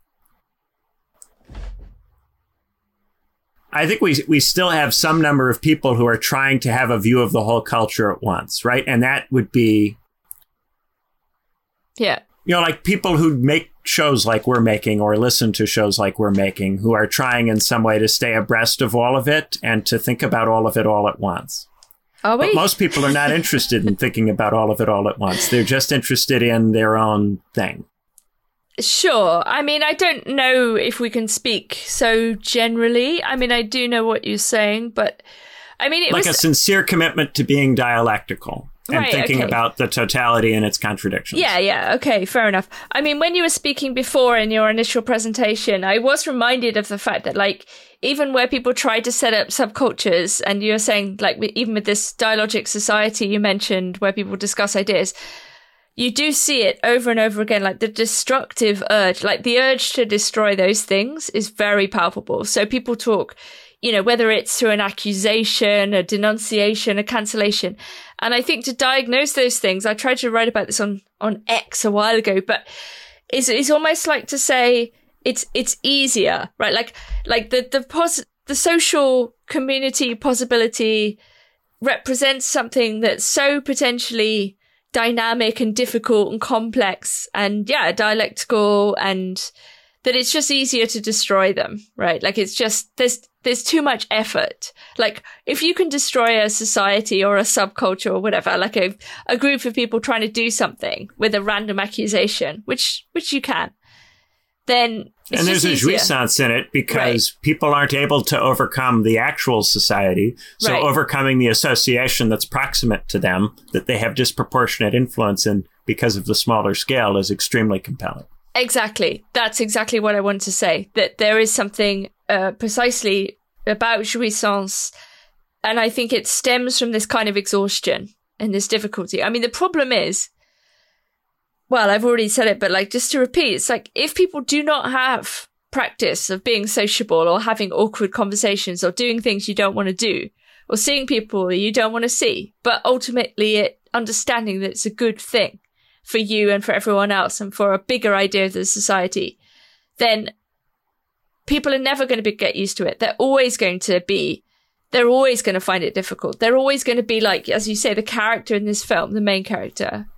I think we we still have some number of people who are trying to have a view of the whole culture at once, right? And that would be, yeah, you know, like people who make shows like we're making or listen to shows like we're making, who are trying in some way to stay abreast of all of it and to think about all of it all at once. Are we? But most people are not interested in thinking about all of it all at once. They're just interested in their own thing. Sure. I mean, I don't know if we can speak so generally. I mean, I do know what you're saying, but I mean, it like was a sincere commitment to being dialectical and right, thinking okay. about the totality and its contradictions. Yeah, yeah. Okay, fair enough. I mean, when you were speaking before in your initial presentation, I was reminded of the fact that, like, even where people try to set up subcultures, and you're saying, like, even with this dialogic society you mentioned, where people discuss ideas, you do see it over and over again, like the destructive urge, like the urge to destroy those things is very palpable. So people talk, you know, whether it's through an accusation, a denunciation, a cancellation. And I think to diagnose those things, I tried to write about this on, on X a while ago, but it's, it's almost like to say it's, it's easier, right? Like, like the, the pos, the social community possibility represents something that's so potentially dynamic and difficult and complex and yeah, dialectical, and that it's just easier to destroy them, right? Like it's just, there's, there's too much effort. Like if you can destroy a society or a subculture or whatever, like a, a group of people trying to do something with a random accusation, which, which you can, then it's and there's just a easier. jouissance in it because Right. people aren't able to overcome the actual society. So Right. overcoming the association that's proximate to them, that they have disproportionate influence in because of the smaller scale, is extremely compelling. Exactly. That's exactly what I wanted to say, that there is something uh, precisely about jouissance. And I think it stems from this kind of exhaustion and this difficulty. I mean, the problem is, well, I've already said it, but like, just to repeat, it's like, if people do not have practice of being sociable or having awkward conversations or doing things you don't want to do or seeing people you don't want to see, but ultimately it understanding that it's a good thing for you and for everyone else and for a bigger idea of the society, then people are never going to be, get used to it. They're always going to be, they're always going to find it difficult. They're always going to be like, as you say, the character in this film, the main character.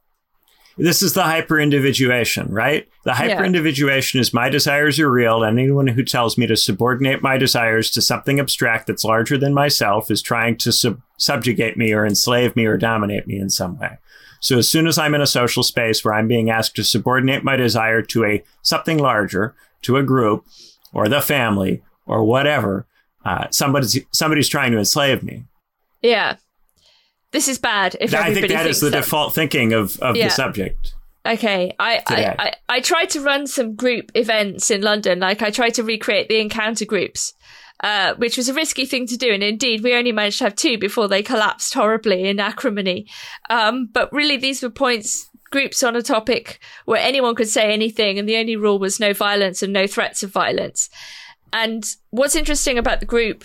This is the hyper-individuation, right? The hyper-individuation is my desires are real. Anyone who tells me to subordinate my desires to something abstract that's larger than myself is trying to sub- subjugate me or enslave me or dominate me in some way. So as soon as I'm in a social space where I'm being asked to subordinate my desire to a something larger, to a group or the family or whatever, uh, somebody's somebody's trying to enslave me. Yeah. This is bad if I everybody think that thinks is the that. default thinking of, of Yeah. the subject. Okay, I, I, I, I tried to run some group events in London. Like I tried to recreate the encounter groups, uh, which was a risky thing to do. And indeed, we only managed to have two before they collapsed horribly in acrimony. Um, but really, these were points, groups on a topic where anyone could say anything. And the only rule was no violence and no threats of violence. And what's interesting about the group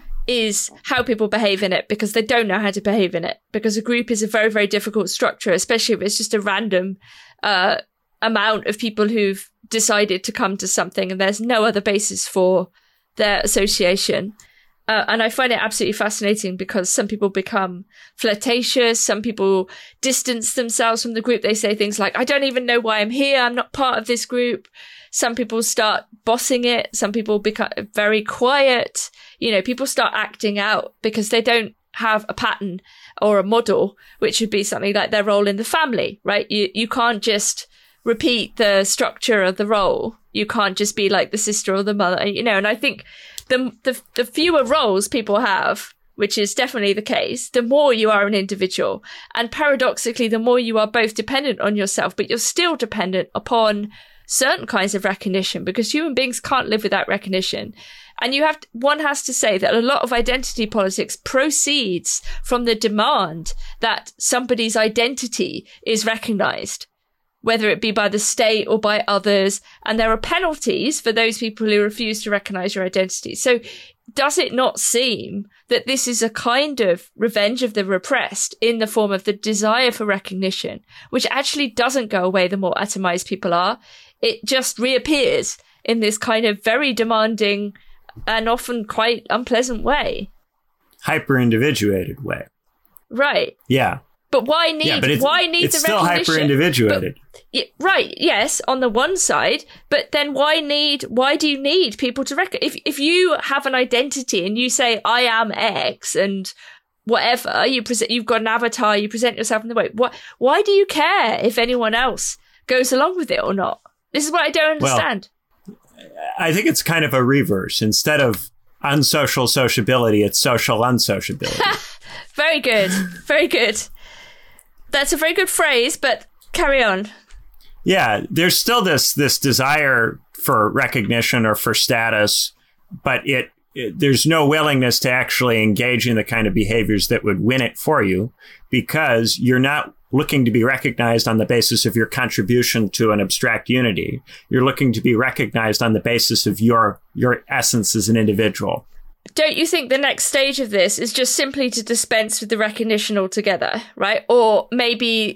is how people behave in it, because they don't know how to behave in it, because a group is a very, very difficult structure, especially if it's just a random uh, amount of people who've decided to come to something and there's no other basis for their association. Uh, and I find it absolutely fascinating because some people become flirtatious. Some people distance themselves from the group. They say things like, I don't even know why I'm here. I'm not part of this group. Some people start bossing it. Some people become very quiet. You know, people start acting out because they don't have a pattern or a model, which would be something like their role in the family, right? You, you can't just repeat the structure of the role. You can't just be like the sister or the mother, you know, and I think the, the, the fewer roles people have, which is definitely the case, the more you are an individual. And paradoxically, the more you are both dependent on yourself, but you're still dependent upon certain kinds of recognition, because human beings can't live without recognition. And you have to, one has to say that a lot of identity politics proceeds from the demand that somebody's identity is recognized, whether it be by the state or by others. And there are penalties for those people who refuse to recognize your identity. So does it not seem that this is a kind of revenge of the repressed in the form of the desire for recognition, which actually doesn't go away the more atomized people are? It just reappears in this kind of very demanding and often quite unpleasant way. Hyper-individuated way. Right. Yeah. But why need, yeah, but it's, why need it's the still recognition? hyper-individuated. But, right, yes, on the one side, but then why need, why do you need people to recognize? If, if you have an identity and you say, I am X and whatever, you present, you've got an avatar, you present yourself in the way, what, why do you care if anyone else goes along with it or not? This is what I don't understand. Well, I think it's kind of a reverse. Instead of unsocial sociability, it's social unsociability. Very good. Very good. That's a very good phrase, but carry on. Yeah, there's still this this desire for recognition or for status, but it, it there's no willingness to actually engage in the kind of behaviors that would win it for you, because you're not looking to be recognized on the basis of your contribution to an abstract unity. You're looking to be recognized on the basis of your your essence as an individual. Don't you think the next stage of this is just simply to dispense with the recognition altogether, right? Or maybe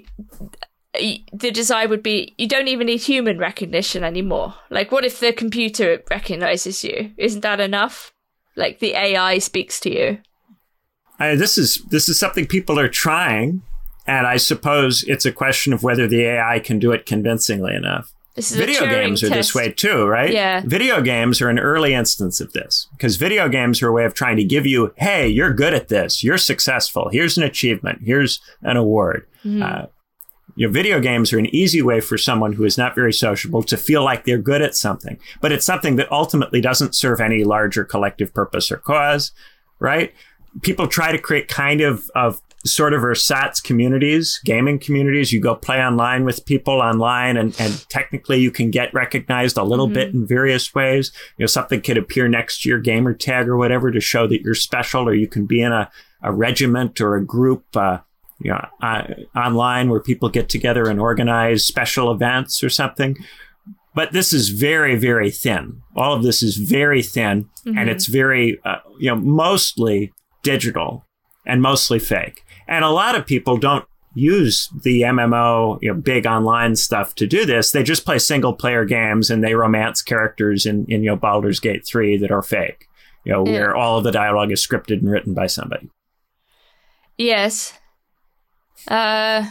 the desire would be, you don't even need human recognition anymore. Like, what if the computer recognizes you? Isn't that enough? Like, the A I speaks to you. I, this is this is something people are trying. And I suppose it's a question of whether the A I can do it convincingly enough. This is video a games are test. this way too, right? Yeah. Video games are an early instance of this because video games are a way of trying to give you, hey, you're good at this. You're successful. Here's an achievement. Here's an award. Mm-hmm. Uh, your video games are an easy way for someone who is not very sociable to feel like they're good at something, but it's something that ultimately doesn't serve any larger collective purpose or cause, right? People try to create kind of, of sort of ersatz communities, gaming communities. You go play online with people online and, and technically you can get recognized a little mm-hmm. bit in various ways. You know, something could appear next to your gamer tag or whatever to show that you're special, or you can be in a, a regiment or a group, uh, you know, uh, online where people get together and organize special events or something. But this is very, very thin. All of this is very thin mm-hmm. and it's very, uh, you know, mostly digital and mostly fake. And a lot of people don't use the M M O, you know, big online stuff to do this. They just play single player games and they romance characters in, in you know, Baldur's Gate three that are fake, you know, yeah. where all of the dialogue is scripted and written by somebody. Yes. Uh,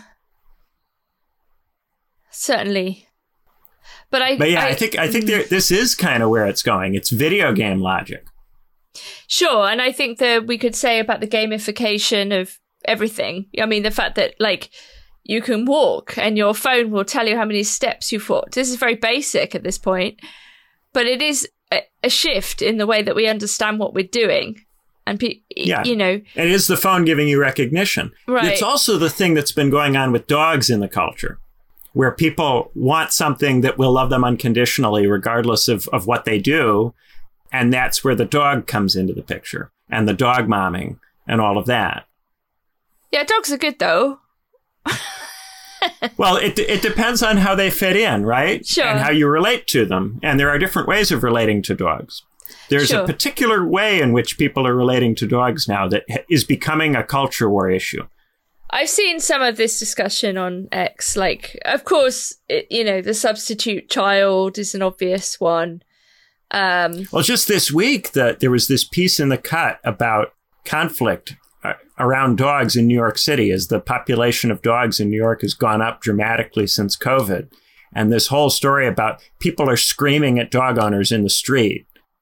certainly. But I, but yeah, I, I think, I think there, this is kind of where it's going. It's video game logic. Sure. And I think that we could say about the gamification of everything. I mean, the fact that, like, you can walk and your phone will tell you how many steps you've walked. This is very basic at this point, but it is a, a shift in the way that we understand what we're doing. And, pe- yeah. you know. It is the phone giving you recognition. Right. It's also the thing that's been going on with dogs in the culture, where people want something that will love them unconditionally, regardless of, of what they do. And that's where the dog comes into the picture and the dog momming and all of that. Yeah, dogs are good, though. Well, it it depends on how they fit in, right? Sure. And how you relate to them. And there are different ways of relating to dogs. There's sure. a particular way in which people are relating to dogs now that is becoming a culture war issue. I've seen some of this discussion on X. Like, of course, it, you know, the substitute child is an obvious one. Um, well, just this week, that there was this piece in The Cut about conflict uh, around dogs in New York City as the population of dogs in New York has gone up dramatically since COVID. And this whole story about people are screaming at dog owners in the street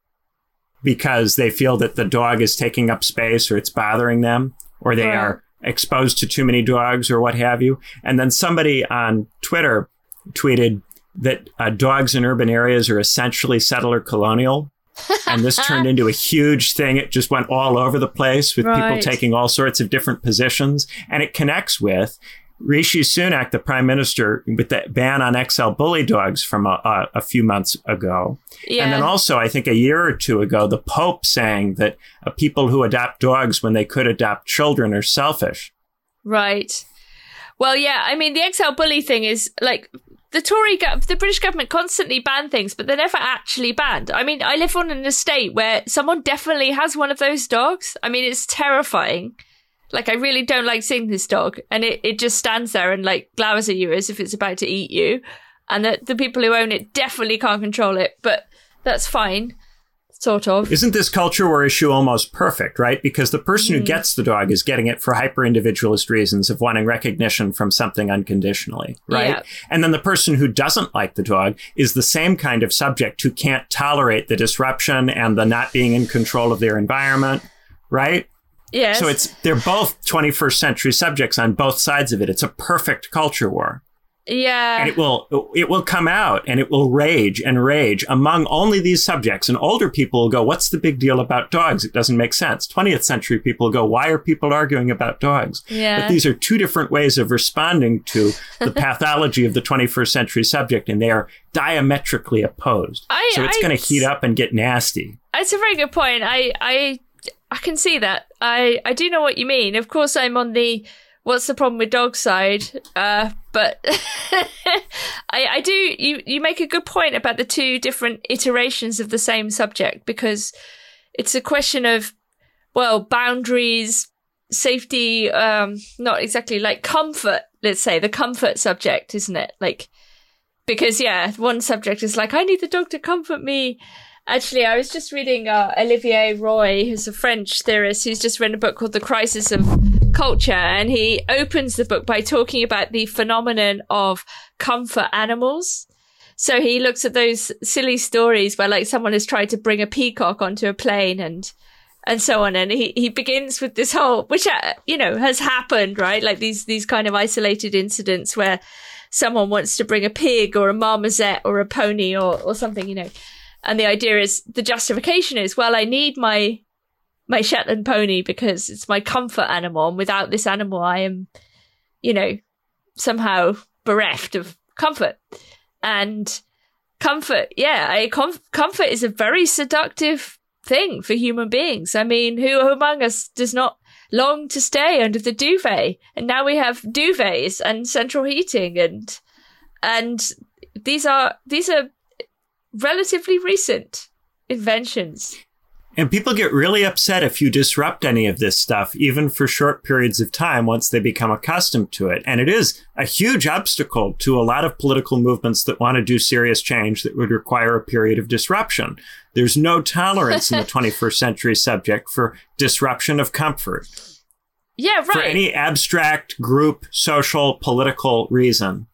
because they feel that the dog is taking up space or it's bothering them, or they right. are exposed to too many dogs or what have you. And then somebody on Twitter tweeted that uh, dogs in urban areas are essentially settler colonial. And this turned into a huge thing. It just went all over the place with right. people taking all sorts of different positions. And it connects with Rishi Sunak, the prime minister, with the ban on X L bully dogs from a, a, a few months ago. Yeah. And then also, I think a year or two ago, the Pope saying that uh, people who adopt dogs when they could adopt children are selfish. Right. Well, yeah, I mean, the X L bully thing is like... The Tory, go- the British government constantly ban things, but they're never actually banned. I mean, I live on an estate where someone definitely has one of those dogs. I mean, it's terrifying. Like, I really don't like seeing this dog. And it, it just stands there and, like, glowers at you as if it's about to eat you. And the, the people who own it definitely can't control it. But that's fine. Sort of. Isn't this culture war issue almost perfect, right? Because the person mm. who gets the dog is getting it for hyper-individualist reasons of wanting recognition from something unconditionally, right? Yeah. And then the person who doesn't like the dog is the same kind of subject who can't tolerate the disruption and the not being in control of their environment, right? Yes. So it's they're both twenty-first century subjects on both sides of it. It's a perfect culture war. Yeah. And it will it will come out and it will rage and rage among only these subjects. And older people will go, what's the big deal about dogs? It doesn't make sense. twentieth century people will go, why are people arguing about dogs? Yeah. But these are two different ways of responding to the pathology of the twenty-first century subject, and they are diametrically opposed. I, so it's going to heat up and get nasty. It's a very good point. I I I can see that. I, I do know what you mean. Of course, I'm on the what's the problem with dog side? Uh, but I, I do, you, you make a good point about the two different iterations of the same subject, because it's a question of, well, boundaries, safety, um, not exactly like comfort, let's say, the comfort subject, isn't it? Like, because, yeah, one subject is like, I need the dog to comfort me. Actually, I was just reading uh, Olivier Roy, who's a French theorist, who's just written a book called The Crisis of Culture, and he opens the book by talking about the phenomenon of comfort animals. So he looks at those silly stories where like someone has tried to bring a peacock onto a plane and and so on. And he, he begins with this whole, which, uh, you know, has happened, right? Like these these kind of isolated incidents where someone wants to bring a pig or a marmoset or a pony or, or something, you know. And the idea is, the justification is, well, I need my my Shetland pony because it's my comfort animal. And without this animal, I am, you know, somehow bereft of comfort. And comfort, yeah, I, com- comfort is a very seductive thing for human beings. I mean, who among us does not long to stay under the duvet? And now we have duvets and central heating, and and these are these are relatively recent inventions. And people get really upset if you disrupt any of this stuff, even for short periods of time once they become accustomed to it. And it is a huge obstacle to a lot of political movements that want to do serious change that would require a period of disruption. There's no tolerance in the twenty-first century subject for disruption of comfort. Yeah, right. For any abstract group, social, political reason.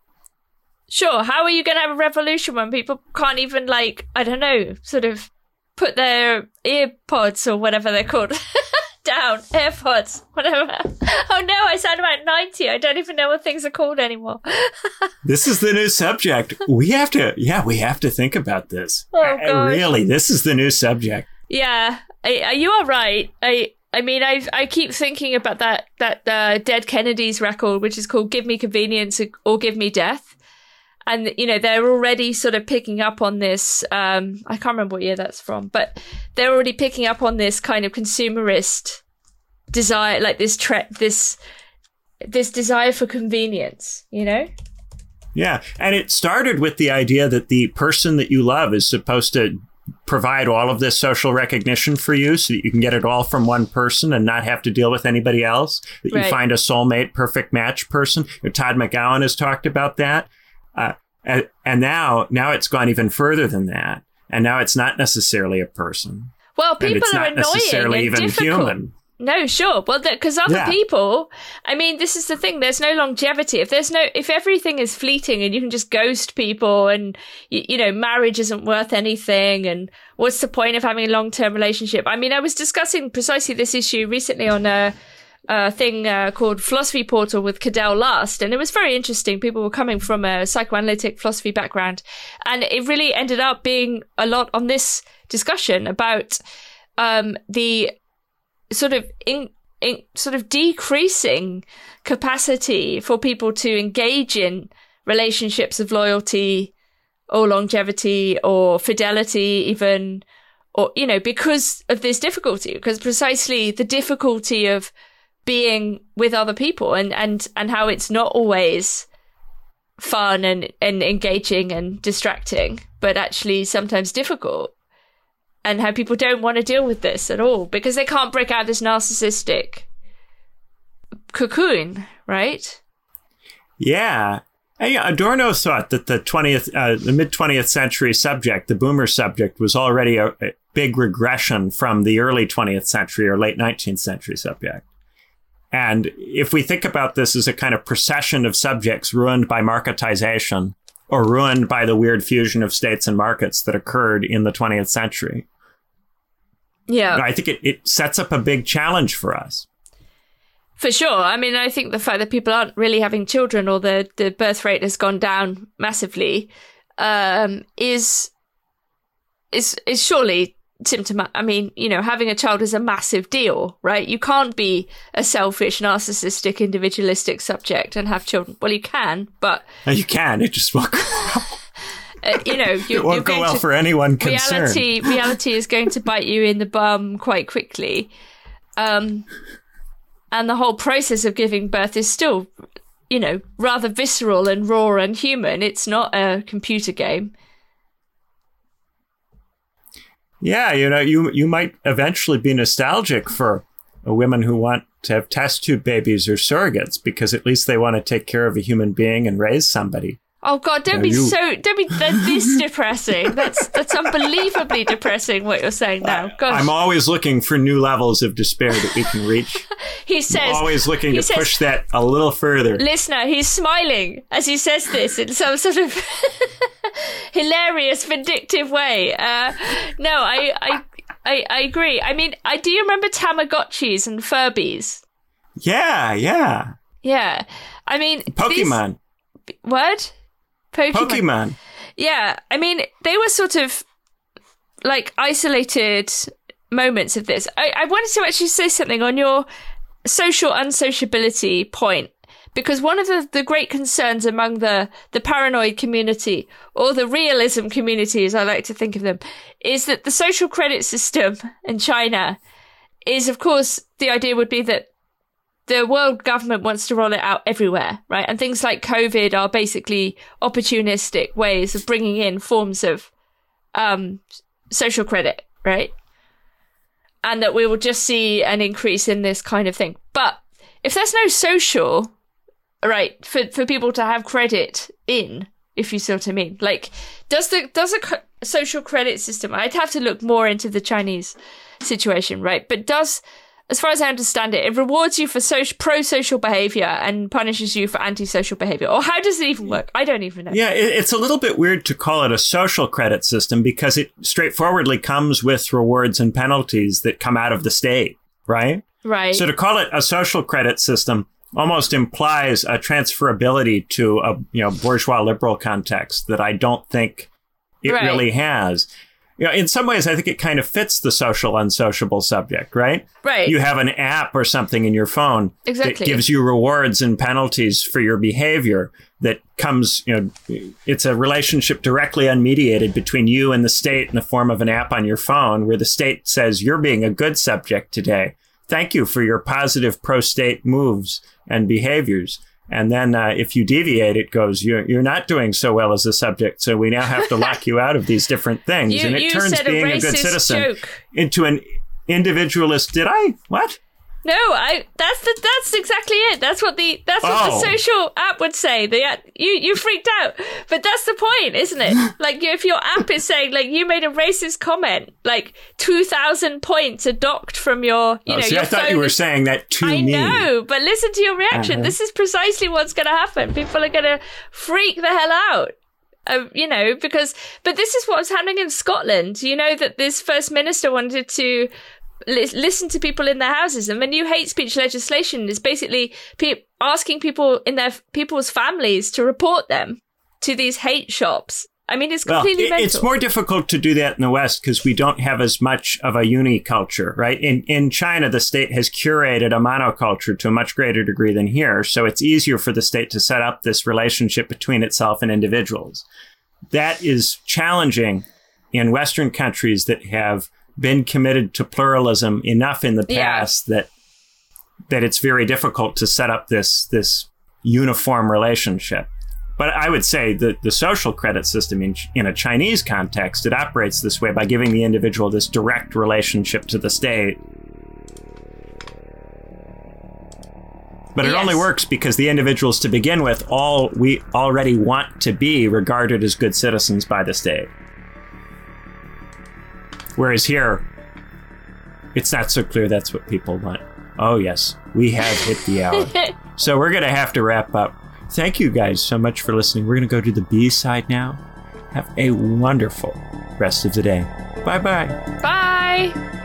Sure. How are you going to have a revolution when people can't even, like, I don't know, sort of put their ear pods or whatever they're called down, AirPods, whatever. Oh no, I sound about ninety. I don't even know what things are called anymore. This is the new subject. We have to, yeah, we have to think about this. Oh, I, gosh. Really, this is the new subject. Yeah, I, you are right. I I mean, I I keep thinking about that, that uh, Dead Kennedys record, which is called Give Me Convenience or Give Me Death. And, you know, they're already sort of picking up on this. Um, I can't remember what year that's from, but they're already picking up on this kind of consumerist desire, like this tre- this this desire for convenience, you know? Yeah. And it started with the idea that the person that you love is supposed to provide all of this social recognition for you so that you can get it all from one person and not have to deal with anybody else, that Right. you find a soulmate, perfect match person. Todd McGowan has talked about that. Uh, and, and now, now it's gone even further than that. And now it's not necessarily a person. Well, and people it's are not annoying necessarily and even difficult. human. No, sure. Well, because other Yeah. people, I mean, this is the thing. There's no longevity. If there's no, if everything is fleeting and you can just ghost people and, you, you know, marriage isn't worth anything. And what's the point of having a long-term relationship? I mean, I was discussing precisely this issue recently on a, a thing uh, called Philosophy Portal with Cadell Last. And it was very interesting. People were coming from a psychoanalytic philosophy background. And it really ended up being a lot on this discussion about um, the sort of in, in sort of decreasing capacity for people to engage in relationships of loyalty or longevity or fidelity even, or, you know, because of this difficulty, because precisely the difficulty of being with other people and, and, and how it's not always fun and, and engaging and distracting, but actually sometimes difficult. And how people don't want to deal with this at all because they can't break out this narcissistic cocoon, right? Yeah. And, yeah, Adorno thought that the twentieth, uh, the mid twentieth century subject, the boomer subject, was already a, a big regression from the early twentieth century or late nineteenth century subject. And if we think about this as a kind of procession of subjects ruined by marketization or ruined by the weird fusion of states and markets that occurred in the twentieth century, yeah, I think it, it sets up a big challenge for us. For sure. I mean, I think the fact that people aren't really having children or the, the birth rate has gone down massively um, is is is surely symptomatic. I mean, you know, having a child is a massive deal, right? You can't be a selfish, narcissistic, individualistic subject and have children. Well, you can, but You can. It just won't. uh, you know, you, it won't you're go going well to, for anyone concerned. Reality, reality is going to bite you in the bum quite quickly. Um, and the whole process of giving birth is still, you know, rather visceral and raw and human. It's not a computer game. Yeah, you know, you you might eventually be nostalgic for women who want to have test tube babies or surrogates because at least they want to take care of a human being and raise somebody. Oh God! Don't No, be you- so. Don't be that, this depressing. That's that's unbelievably depressing. What you're saying now. Gosh. I'm always looking for new levels of despair that we can reach. He says. Always looking he to says, push that a little further. Listener, he's smiling as he says this in some sort of hilarious, vindictive way. Uh, no, I, I, I, I agree. I mean, I do you remember Tamagotchis and Furbies? Yeah, yeah. Yeah. I mean, Pokemon. These, what? Pokemon. Pokemon. Yeah. I mean, they were sort of like isolated moments of this. I, I wanted to actually say something on your social unsociability point, because one of the, the great concerns among the, the paranoid community, or the realism community, as I like to think of them, is that the social credit system in China is, of course, the idea would be that the world government wants to roll it out everywhere, right? And things like COVID are basically opportunistic ways of bringing in forms of um, social credit, right? And that we will just see an increase in this kind of thing. But if there's no social, right, for, for people to have credit in, if you see what I mean, like, does the does a co- social credit system, I'd have to look more into the Chinese situation, right? But does, as far as I understand it, it rewards you for social, pro-social behavior and punishes you for anti-social behavior. Or how does it even work? I don't even know. Yeah, it, it's a little bit weird to call it a social credit system because it straightforwardly comes with rewards and penalties that come out of the state, right? Right. So to call it a social credit system almost implies a transferability to a you know bourgeois liberal context that I don't think it right. really has. You know, in some ways, I think it kind of fits the social unsociable subject, right? Right. You have an app or something in your phone exactly. that gives you rewards and penalties for your behavior that comes, you know, it's a relationship directly unmediated between you and the state in the form of an app on your phone where the state says, you're being a good subject today. Thank you for your positive pro-state moves and behaviors. And then uh, if you deviate, it goes, you're, you're not doing so well as a subject. So we now have to lock you out of these different things. You, and it you turns said being a, a good citizen joke. into an individualist. Did I? What? No, I. That's the. That's exactly it. That's what the. That's what Oh. the social app would say. The you you freaked out, but that's the point, isn't it? Like, if your app is saying, like, you made a racist comment, like two thousand points are docked from your. You Oh, know, see, your I thought phone you were is- saying that to I me. know, but listen to your reaction. Uh-huh. This is precisely what's going to happen. People are going to freak the hell out. Uh, you know, because, but this is what was happening in Scotland. You know, that this first minister wanted to li- listen to people in their houses, and the new hate speech legislation is basically pe- asking people in their people's families to report them to these hate shops. I mean, it's completely well, it, mental. it's more difficult to do that in the West because we don't have as much of a uniculture, right? In in China, the state has curated a monoculture to a much greater degree than here. So it's easier for the state to set up this relationship between itself and individuals. That is challenging in Western countries that have been committed to pluralism enough in the past yeah. that that it's very difficult to set up this this uniform relationship. But I would say that the social credit system in, in a Chinese context, it operates this way by giving the individual this direct relationship to the state. But it yes. only works because the individuals to begin with, all we already want to be regarded as good citizens by the state. Whereas here, it's not so clear that's what people want. Oh, yes, we have hit the hour. So we're going to have to wrap up. Thank you guys so much for listening. We're going to go to the B side now. Have a wonderful rest of the day. Bye-bye. Bye.